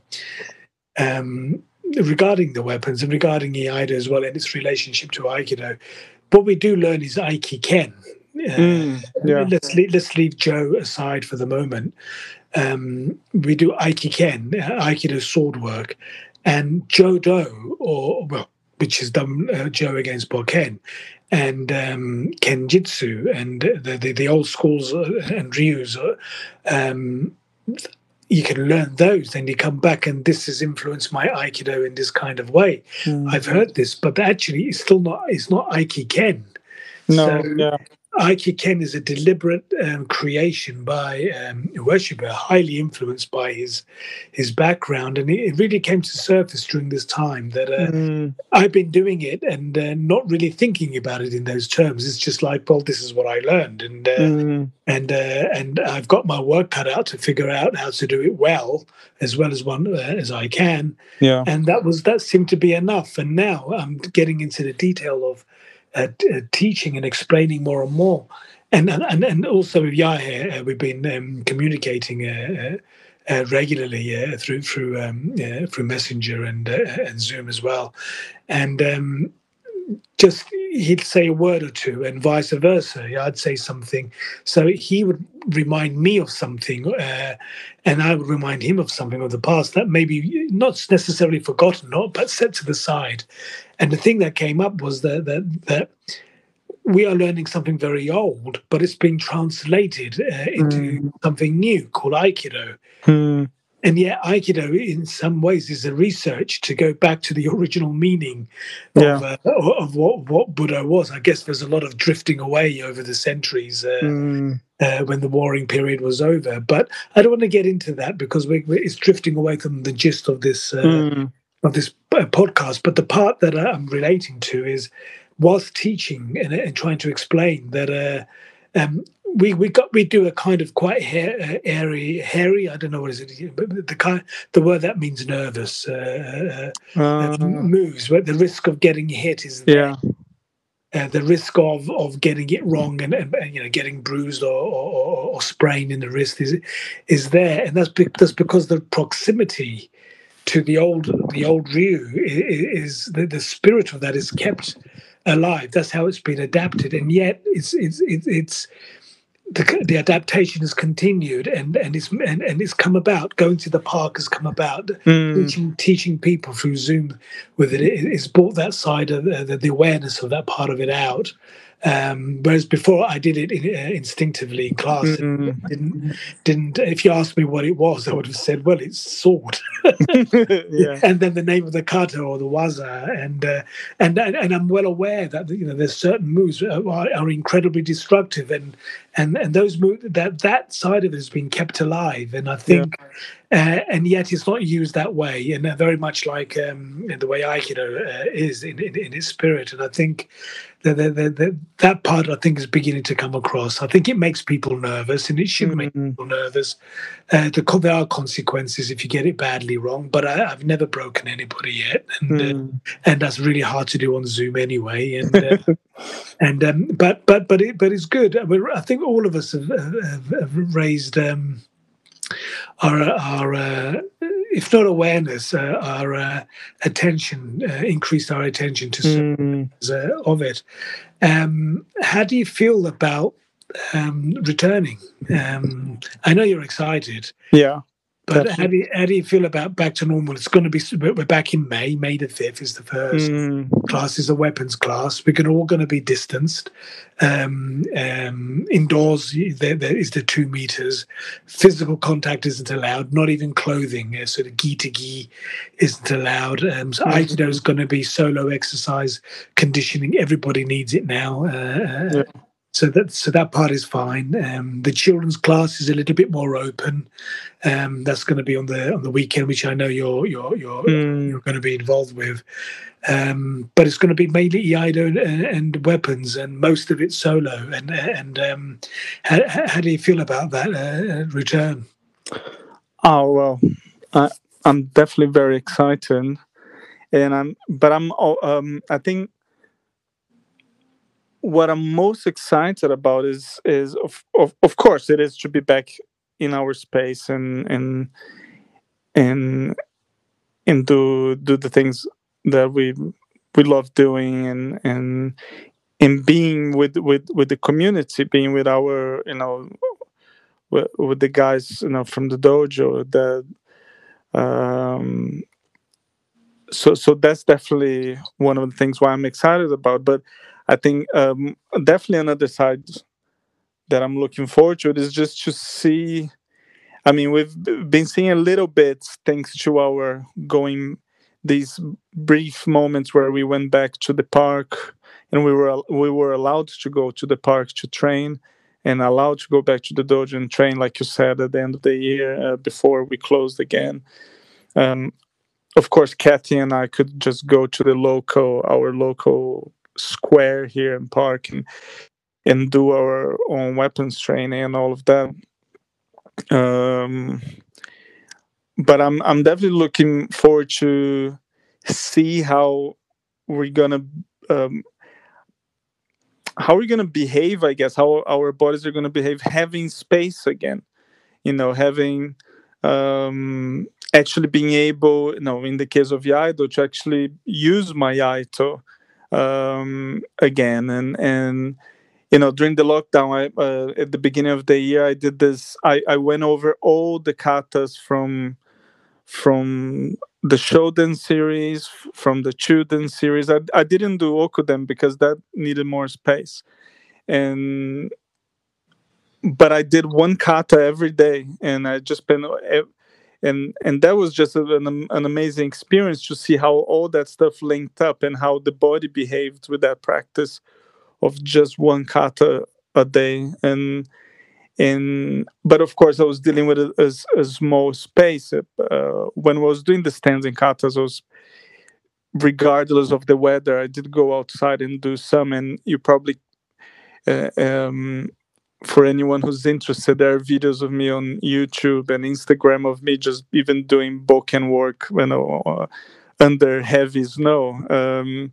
um, regarding the weapons and regarding Iaido as well and its relationship to Aikido, what we do learn is Aikiken. Uh, Mm, yeah. let's leave, let's leave Joe aside for the moment. Um, we do Aikiken, uh, Aikido sword work, and Jodo, or well, which is done uh, Joe against Bokken, and um, Kenjutsu, and the, the the old schools uh, and Ryus. Uh, um, you can learn those, then you come back, and this has influenced my Aikido in this kind of way. Mm. I've heard this, but actually, it's still not. It's not Aikiken. No, So, yeah. Aikiken is a deliberate um, creation by um, a worshipper, highly influenced by his his background, and it, it really came to surface during this time that uh, Mm, I've been doing it and uh, not really thinking about it in those terms. It's just like, well, this is what I learned, and uh, mm, and uh, and I've got my work cut out to figure out how to do it well, as well as one uh, as I can. yeah. And that was that seemed to be enough. And now I'm getting into the detail of uh, t- uh, teaching and explaining more and more. And and and also with Yahya, uh, we've been um, communicating uh, uh, uh, regularly uh, through through um, uh, through Messenger and uh, and Zoom as well. And um, just he'd say a word or two, and vice versa. I'd say something, so he would remind me of something, uh, and I would remind him of something of the past that maybe not necessarily forgotten, not but set to the side. And the thing that came up was that that that we are learning something very old, but it's being translated uh, into Mm, something new called Aikido. mm, And yet, Aikido, in some ways, is a research to go back to the original meaning yeah. of uh, of what what Buddha was. I guess there's a lot of drifting away over the centuries uh, Mm, uh, when the warring period was over. But I don't want to get into that because we, we, it's drifting away from the gist of this uh, mm, of this uh, podcast. But the part that I'm relating to is, whilst teaching and, and trying to explain that. Uh, um, we we got we do a kind of quite hair, uh, airy hairy I don't know what is it, but the kind the word that means nervous uh, uh, uh, uh, moves where the risk of getting hit is there. yeah. Uh, the risk of of getting it wrong and, and you know getting bruised or, or, or sprained in the wrist is is there, and that's be, that's because the proximity to the old the old Ryu is, is the, the spirit of that is kept alive. That's how it's been adapted, and yet it's it's it's, it's the, the adaptation has continued, and and it's and, and it's come about. Going to the park has come about. Mm, Teaching teaching people through Zoom with it, it it's brought that side of the, the awareness of that part of it out. Um, whereas before I did it in, uh, instinctively in class. mm, Didn't didn't. If you asked me what it was, I would have said, "Well, it's sword." yeah. And then the name of the kata or the waza, and uh, and and I'm well aware that you know there's certain moves are, are incredibly destructive, and and and those moves that that side of it has been kept alive, and I think, yeah. uh, and yet it's not used that way, and uh, very much like um, the way Aikido uh, is in, in in its spirit, and I think. The, the, the, the, that part I think is beginning to come across. I think it makes people nervous, and it should mm-hmm. make people nervous. Uh, the, there are consequences if you get it badly wrong, but I, I've never broken anybody yet, and mm. uh, and that's really hard to do on Zoom anyway. And uh, and um, but but but it, but it's good. I think all of us have, have, have raised um, our our. Uh, if not awareness, uh, our uh, attention, uh, increased our attention to mm. uh, of it. Um, how do you feel about um, returning? Um, I know you're excited. Yeah. But how do, you, how do you feel about back to normal? It's going to be, we're back in May. May the fifth is the first mm. class, is a weapons class. We're all going to be distanced. Um, um, indoors, there, there is the two meters. Physical contact isn't allowed, not even clothing. So the gi to gi isn't allowed. Um, so mm. Aikido is going to be solo exercise conditioning. Everybody needs it now. Uh, yeah. So that so that part is fine. Um, the children's class is a little bit more open. Um, that's going to be on the on the weekend, which I know you're you're you're, mm. you're going to be involved with. Um, but it's going to be mainly Iaido and, and weapons, and most of it solo. And and um, how, how do you feel about that uh, return? Oh well, I, I'm definitely very excited, and I'm but I'm um, I think. What I'm most excited about is is of, of of course it is to be back in our space and and and and do do the things that we we love doing and and in being with with with the community, being with our, you know, with, with the guys, you know, from the dojo. That um, so so that's definitely one of the things why I'm excited about. But I think um, definitely another side that I'm looking forward to is just to see. I mean, we've been seeing a little bit thanks to our going these brief moments where we went back to the park and we were we were allowed to go to the park to train and allowed to go back to the dojo and train, like you said, at the end of the year uh, before we closed again. Um, of course, Kathy and I could just go to the local, our local square here in park and and do our own weapons training and all of that. Um, but I'm I'm definitely looking forward to see how we're gonna um, how we're gonna behave. I guess how our bodies are gonna behave having space again. You know, having um, actually being able, you know, in the case of Iaido, to actually use my Yaito um, again, and and you know, during the lockdown, I uh, at the beginning of the year, I did this. I I went over all the katas from from the Shoden series, from the Chuden series. I I didn't do Okuden because that needed more space, and but I did one kata every day, and I just been and and that was just an an amazing experience to see how all that stuff linked up and how the body behaved with that practice of just one kata a day. and and but of course I was dealing with a, a, a small space uh, when I was doing the standing katas. I was, regardless of the weather, I did go outside and do some, and you probably uh, um for anyone who's interested, there are videos of me on YouTube and Instagram of me just even doing boken work, you know, uh, under heavy snow. Um,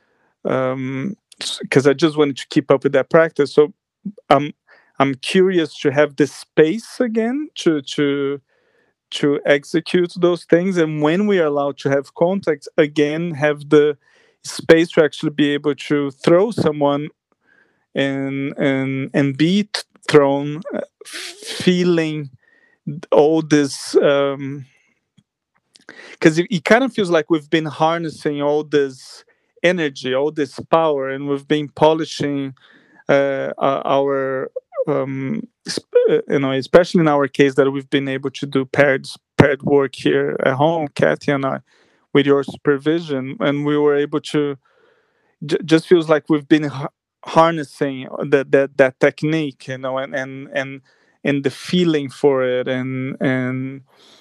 um, because I just wanted to keep up with that practice. So I'm I'm curious to have the space again to to to execute those things, and when we are allowed to have contact again, have the space to actually be able to throw someone and and and be t- thrown, uh, feeling all this. Um, because it, it kind of feels like we've been harnessing all this energy, all this power, and we've been polishing uh, uh, our, um, sp- uh, you know, especially in our case that we've been able to do paired paired work here at home, Kathy and I, with your supervision, and we were able to. J- just feels like we've been ha- harnessing that that that technique, you know, and and and and the feeling for it, and and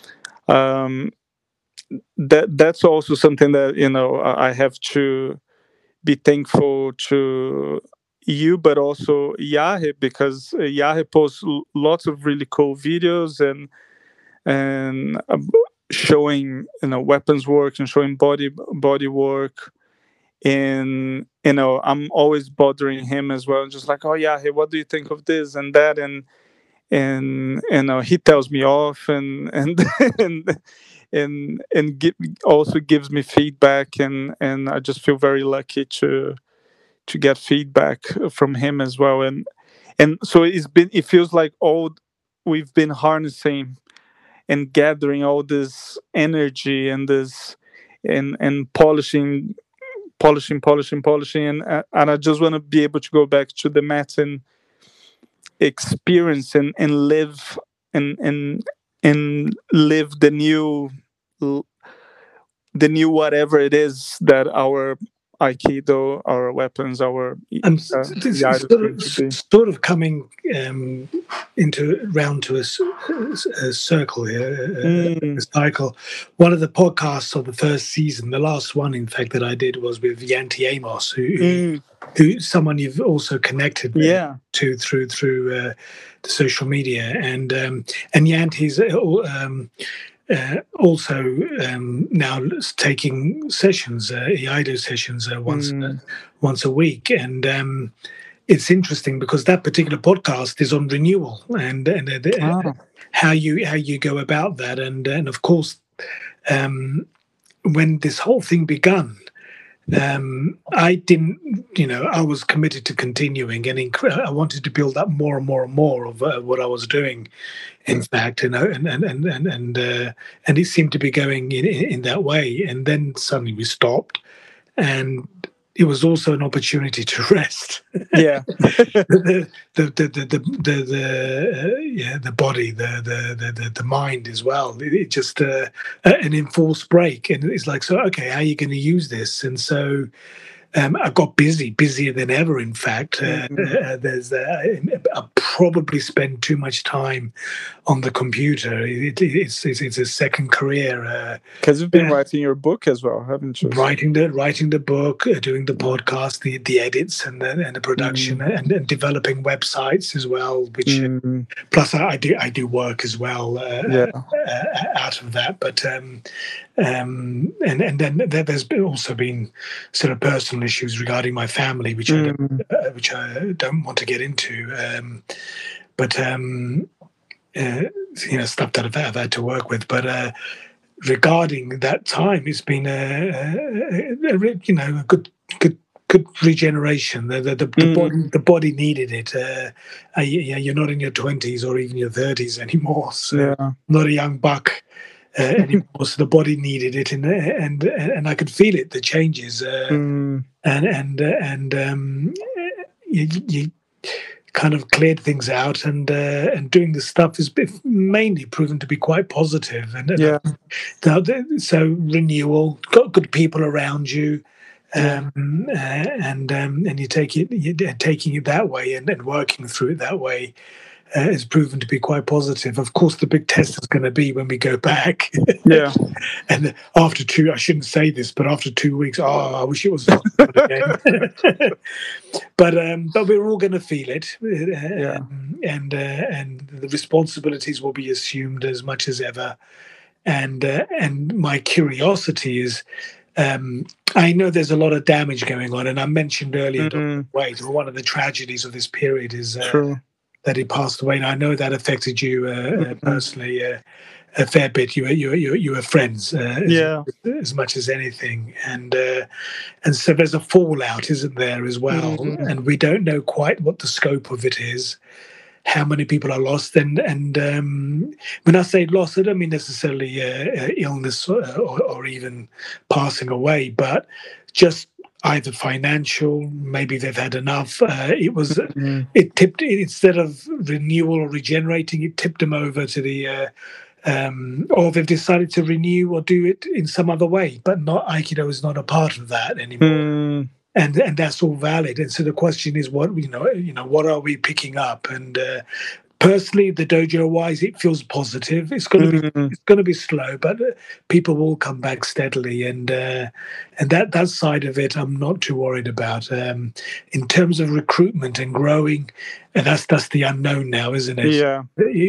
um that that's also something that, you know, I I have to be thankful to you, but also Yahe, because uh, Yahe posts l- lots of really cool videos and and um, showing, you know, weapons work and showing body body work. And you know, I'm always bothering him as well, just like, oh yeah, hey, what do you think of this and that? and and you know, he tells me off, and and and and and give, also gives me feedback, and and I just feel very lucky to to get feedback from him as well. and and so it's been, it feels like all we've been harnessing and gathering all this energy and this and and polishing polishing polishing polishing and uh, and I just want to be able to go back to the mat and experience and and live and and and live the new the new whatever it is that our aikido, our weapons, our And uh, this is yard is sort going of, to be. sort of coming um, into round to a, s- a circle here, a, a Mm, cycle. One of the podcasts of the first season, the last one, in fact, that I did was with Yanti Amos, who, who, mm, who someone you've also connected uh, yeah. to through through uh, the social media, and um, and Yanti's. Uh, um, uh, also um, now taking sessions, uh, Iaido sessions, uh, once uh, Mm, once a week, and um, it's interesting because that particular podcast is on renewal and and uh, ah, how you how you go about that, and and of course, um, when this whole thing begun, um, I didn't, you know, I was committed to continuing, and inc- I wanted to build up more and more and more of uh, what I was doing. In fact, and and and and and and, uh, and it seemed to be going in, in that way, and then suddenly we stopped, and it was also an opportunity to rest. Yeah. the, the, the, the, the, the, the uh, yeah, the body, the, the, the, the, the mind as well. It, it just uh, an enforced break, and it's like, so okay, how are you going to use this? And so um, I got busy, busier than ever. In fact, uh, Mm. uh, there's uh, I probably spend too much time on the computer. It, it, it's, it's it's a second career. Because Uh, you've been uh, writing your book as well, haven't you? writing the writing the book, uh, doing the podcast, the the edits, and the, and the production, Mm. and, and developing websites as well. Which Mm. plus I, I do I do work as well uh, Yeah. uh, out of that. But um, um, and and then there, there's been also been sort of personal issues regarding my family, which I don't, Mm. uh, which I don't want to get into. Um, but um, uh, you know, stuff that I've, I've had to work with. But uh, regarding that time, it's been a, a, a re- you know a good good good regeneration. The the, the, the Mm. body the body needed it. Uh, uh, yeah, you're not in your twenties or even your thirties anymore. So Yeah. not a young buck uh, anymore. So the body needed it, and and and I could feel it, the changes, uh, Mm. and and uh, and um, you, you kind of cleared things out, and uh, and doing this stuff has been mainly proven to be quite positive. And, and Yeah. uh, so renewal, got good people around you, Yeah. um, uh, and um, and you take it, you're taking it that way, and, and working through it that way. Uh, has proven to be quite positive. Of course, the big test is going to be when we go back. Yeah. And after two, I shouldn't say this, but after two weeks, oh, I wish it was again. but um, but we're all going to feel it, uh, Yeah. and uh, and the responsibilities will be assumed as much as ever. And uh, and my curiosity is, um, I know there's a lot of damage going on, and I mentioned earlier, Mm. Wait, one of the tragedies of this period is uh, True. that he passed away, and I know that affected you uh, uh, Mm. personally uh, a fair bit. You were you were, you were, you were friends uh, as, Yeah. as much as anything, and uh, and so there's a fallout, isn't there, as well? Mm. And we don't know quite what the scope of it is, how many people are lost, and and um, when I say lost, I don't mean necessarily uh, uh, illness or, or even passing away, but just either financial, maybe they've had enough. Uh, it was Mm. it tipped instead of renewal or regenerating, it tipped them over to the. Uh, um, or they've decided to renew or do it in some other way, but not Aikido is not a part of that anymore. Mm. And and that's all valid. And so the question is, what you know, you know, what are we picking up? And uh, personally, the dojo wise, it feels positive. It's going to be Mm. it's going to be slow, but uh, people will come back steadily. And uh, and that that side of it, I'm not too worried about. Um, in terms of recruitment and growing, and that's that's the unknown now, isn't it? Yeah.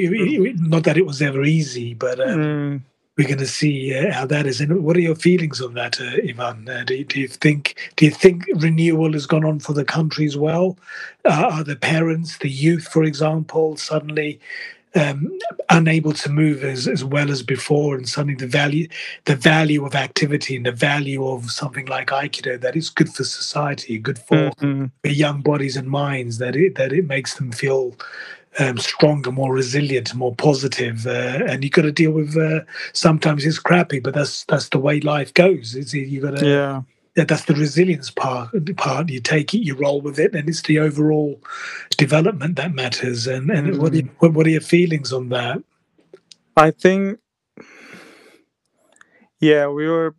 Not that it was ever easy, but. Um, Mm. We're going to see uh, how that is. And what are your feelings on that, uh, Ivan? Uh, do, do you think do you think renewal has gone on for the country as well? Uh, are the parents, the youth, for example, suddenly um, unable to move as, as well as before, and suddenly the value the value of activity and the value of something like Aikido that is good for society, good for Mm. young bodies and minds, that it that it makes them feel um, stronger, more resilient, more positive, uh, and you got to deal with. Uh, sometimes it's crappy, but that's that's the way life goes. It's, you got to. Yeah. Yeah, that's the resilience part. Part you take it, you roll with it, and it's the overall development that matters. And and what are you, Mm. what, what are your feelings on that? I think, yeah, we were.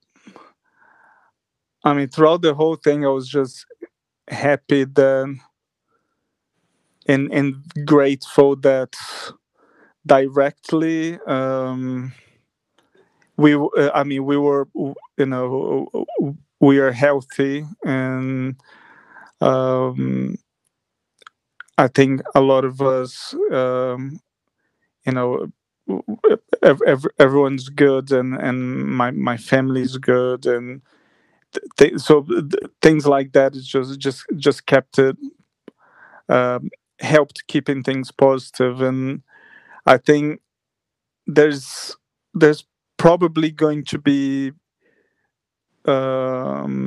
I mean, throughout the whole thing, I was just happy that and and grateful that directly um, we. Uh, I mean, we were. You know, we are healthy, and um, I think a lot of us. Um, you know. Ev- ev- everyone's good, and, and my my family's good, and th- so th- things like that is just just just kept it um, helped keeping things positive. And I think there's there's probably going to be um,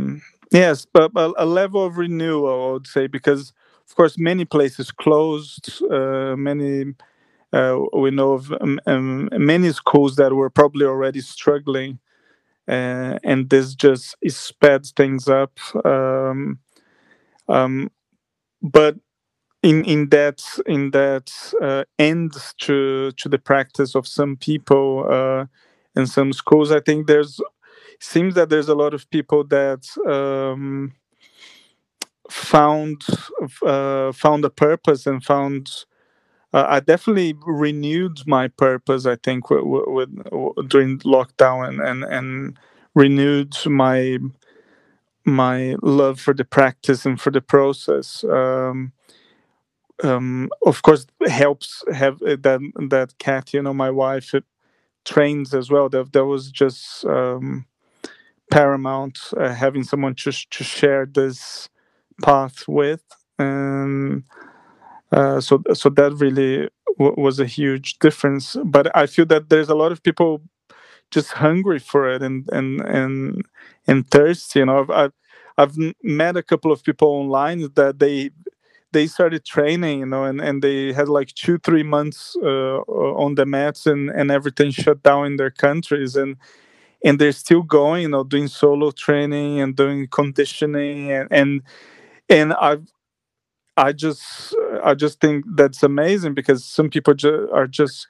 Yes, but a, a level of renewal, I would say, because of course many places closed. Uh, many uh, we know of um, um, many schools that were probably already struggling, uh, and this just sped things up. Um, um, but in in that in that uh, end to to the practice of some people uh, in some schools, I think there's seems that there's a lot of people that um, found uh, found a purpose and found. Uh, I definitely renewed my purpose. I think with, with, with during lockdown and, and and renewed my my love for the practice and for the process. Um, um, of course, helps have uh, that that cat. You know, my wife it trains as well. That that was just um, paramount. Uh, having someone to to share this path with, and uh, so so that really w- was a huge difference. But I feel that there's a lot of people just hungry for it and and and and thirsty. You know, I've I've, I've m- met a couple of people online that they they started training, you know, and, and they had like two three months uh, on the mats and and everything shut down in their countries, and and they're still going, you know, doing solo training and doing conditioning, and and and I've I just I just think that's amazing because some people ju- are just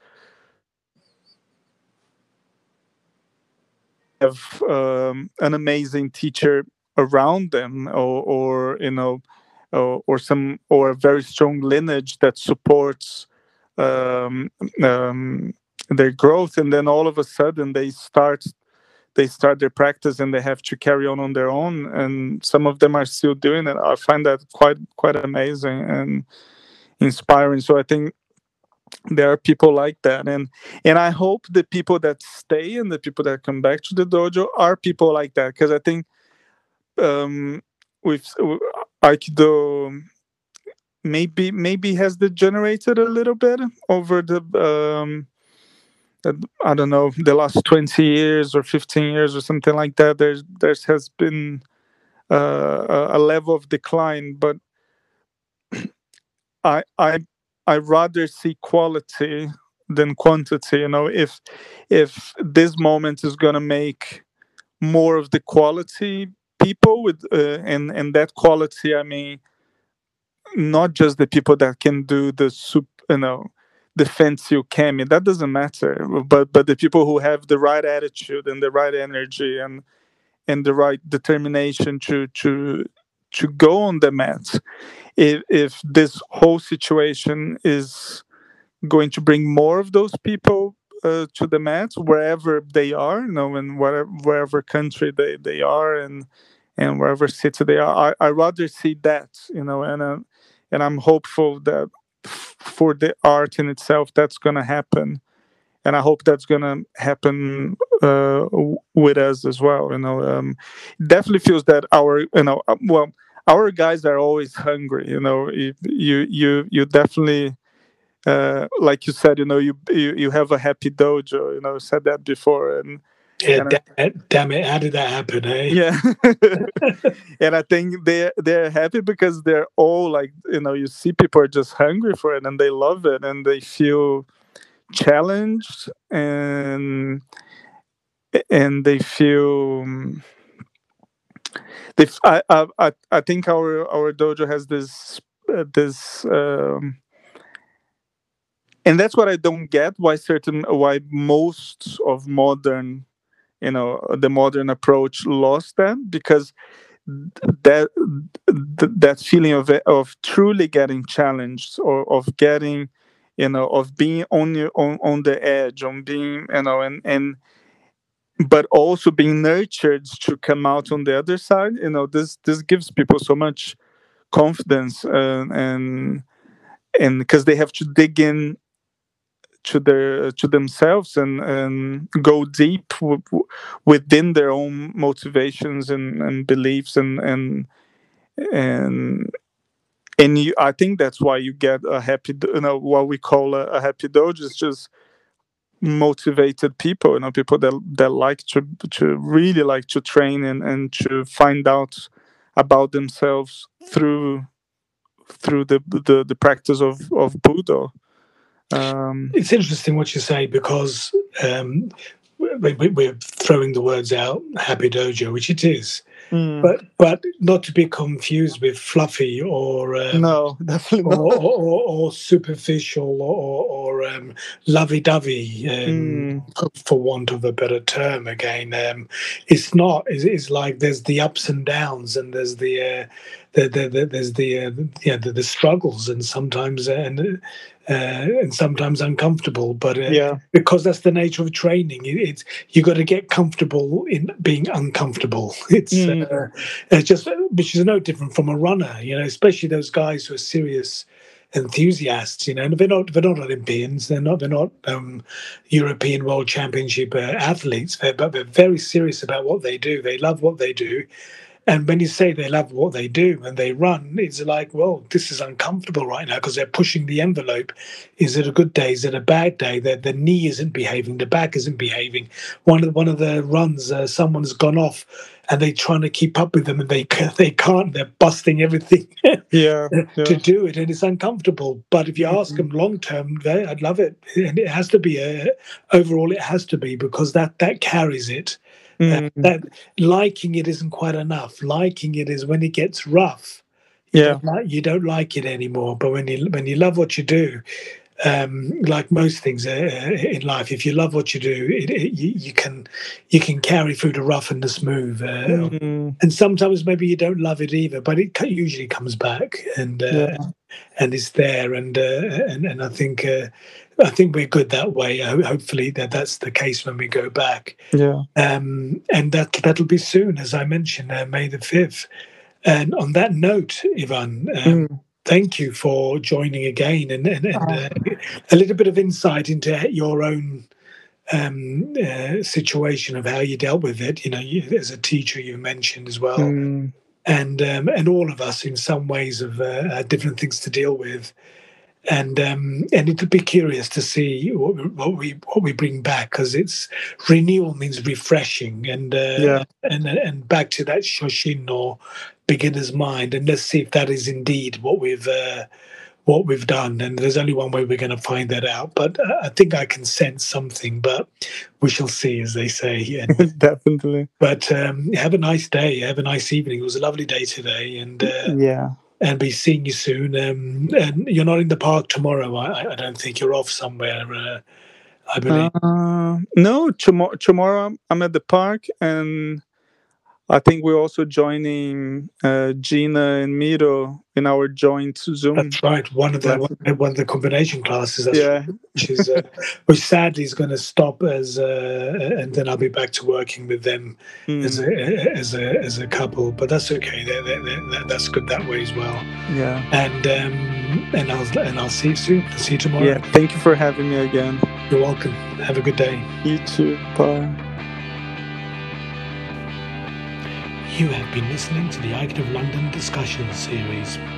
have um, an amazing teacher around them, or, or you know, or, or some or a very strong lineage that supports um, um, their growth, and then all of a sudden they start they start their practice and they have to carry on on their own, and some of them are still doing it. I find that quite quite amazing and inspiring. So I think there are people like that, and and I hope the people that stay and the people that come back to the dojo are people like that, because I think um with uh, aikido maybe maybe has degenerated a little bit over the um uh, I don't know, the last twenty years or fifteen years or something like that. There's there's has been uh, a a level of decline, but I I I rather see quality than quantity. You know, if if this moment is gonna make more of the quality people with uh, and and that quality, I mean, not just the people that can do the soup, you know, the fancy ukemi. That doesn't matter. But but the people who have the right attitude and the right energy and and the right determination to to to go on the mat, if if this whole situation is going to bring more of those people uh, to the mat wherever they are, you know, in whatever wherever country they, they are, and and wherever city they are. I I rather see that, you know, and uh, and I'm hopeful that f- for the art in itself that's going to happen, and I hope that's going to happen uh, w- with us as well. You know, um, it definitely feels that our, you know, uh, well, our guys are always hungry. You know, you you you, you definitely. Uh, like you said, you know, you, you you have a happy dojo. You know, said that before, and Yeah, and I, damn, damn it! How did that happen, eh? yeah, and I think they they're happy because they're all like, you know, you see people are just hungry for it and they love it and they feel challenged, and and they feel um, they f- I, I I I think our our dojo has this uh, this um, and that's what I don't get, why certain why most of modern, you know, the modern approach lost that, because that that feeling of of truly getting challenged, or of getting, you know, of being on your on, on the edge, on being, you know, and and but also being nurtured to come out on the other side. You know, this this gives people so much confidence, uh, and and because they have to dig in to their to themselves, and and go deep w- w- within their own motivations and, and beliefs, and and and and you, I think that's why you get a happy, you know, what we call a, a happy dojo is just motivated people, you know, people that that like to to really like to train, and and to find out about themselves through through the the, the practice of of Budo. Um, it's interesting what you say, because um, we, we, we're throwing the words out, happy dojo, which it is. mm, But but not to be confused with fluffy or um, no, definitely or, not. or, or, or superficial or, or um, lovey-dovey, um, Mm, for want of a better term. Again, um, it's not. It's, it's like there's the ups and downs, and there's the uh, the, the, the there's the uh, yeah the, the struggles, and sometimes uh, and uh, and sometimes uncomfortable. But uh, yeah. because that's the nature of training, it, it's you got to get comfortable in being uncomfortable. It's Mm, uh, it's just which is no different from a runner, you know, especially those guys who are serious enthusiasts. You know, they're not they're not Olympians, they're not they're not um, European World Championship uh, athletes, they're, but they're very serious about what they do. They love what they do. And when you say they love what they do and they run, it's like, well, this is uncomfortable right now because they're pushing the envelope. Is it a good day? Is it a bad day? The, the knee isn't behaving. The back isn't behaving. One of the, one of the runs, uh, someone's gone off and they're trying to keep up with them and they they can't. They're busting everything yeah, to yeah. do it, and it's uncomfortable. But if you ask Mhm. them long term, I'd love it, and it has to be a overall. It has to be because that that carries it. Uh, Mm, that liking it isn't quite enough. Liking it is when it gets rough. You yeah, don't like you don't like it anymore. But when you when you love what you do, um, like most things uh, in life, if you love what you do, it, it, you, you can you can carry through the rough and the smooth. Uh, mm, and sometimes maybe you don't love it either, but it usually comes back and uh, yeah, and it's there. And uh, and and I think. Uh, I think we're good that way. Hopefully, that that's the case when we go back. yeah. Um, and that that'll be soon, as I mentioned, uh, May the fifth. And on that note, Ivan, um, Mm. thank you for joining again, and and, and Ah, uh, a little bit of insight into your own um, uh, situation of how you dealt with it. You know, you, as a teacher, you mentioned as well, mm, and um, and all of us in some ways have uh, had different things to deal with. And um, and it'll be curious to see what, what we what we bring back, because it's renewal means refreshing, and uh, yeah, and and back to that shoshin or beginner's mind, and let's see if that is indeed what we've uh, what we've done. And there's only one way we're going to find that out. But uh, I think I can sense something, but we shall see, as they say. And, definitely. but um, have a nice day, have a nice evening. It was a lovely day today, and. Uh, Yeah. and be seeing you soon. Um, and you're not in the park tomorrow. I, I don't think you're off somewhere. Uh, I believe. Uh, no, tomorrow, tomorrow I'm at the park, and I think we're also joining uh, Gina and Miro in our joint Zoom That's right. One of the class. one of the, one of the combination classes. That's Yeah. right, which is uh, which sadly is going to stop as, uh, and then I'll be back to working with them as Mm, a as a as a couple. But that's okay. They're, they're, they're, that's good that way as well. yeah. And um, and I'll and I'll see you soon. I'll see you tomorrow. Yeah. Thank you for having me again. You're welcome. Have a good day. You too. Bye. You have been listening to the Icon of London discussion series.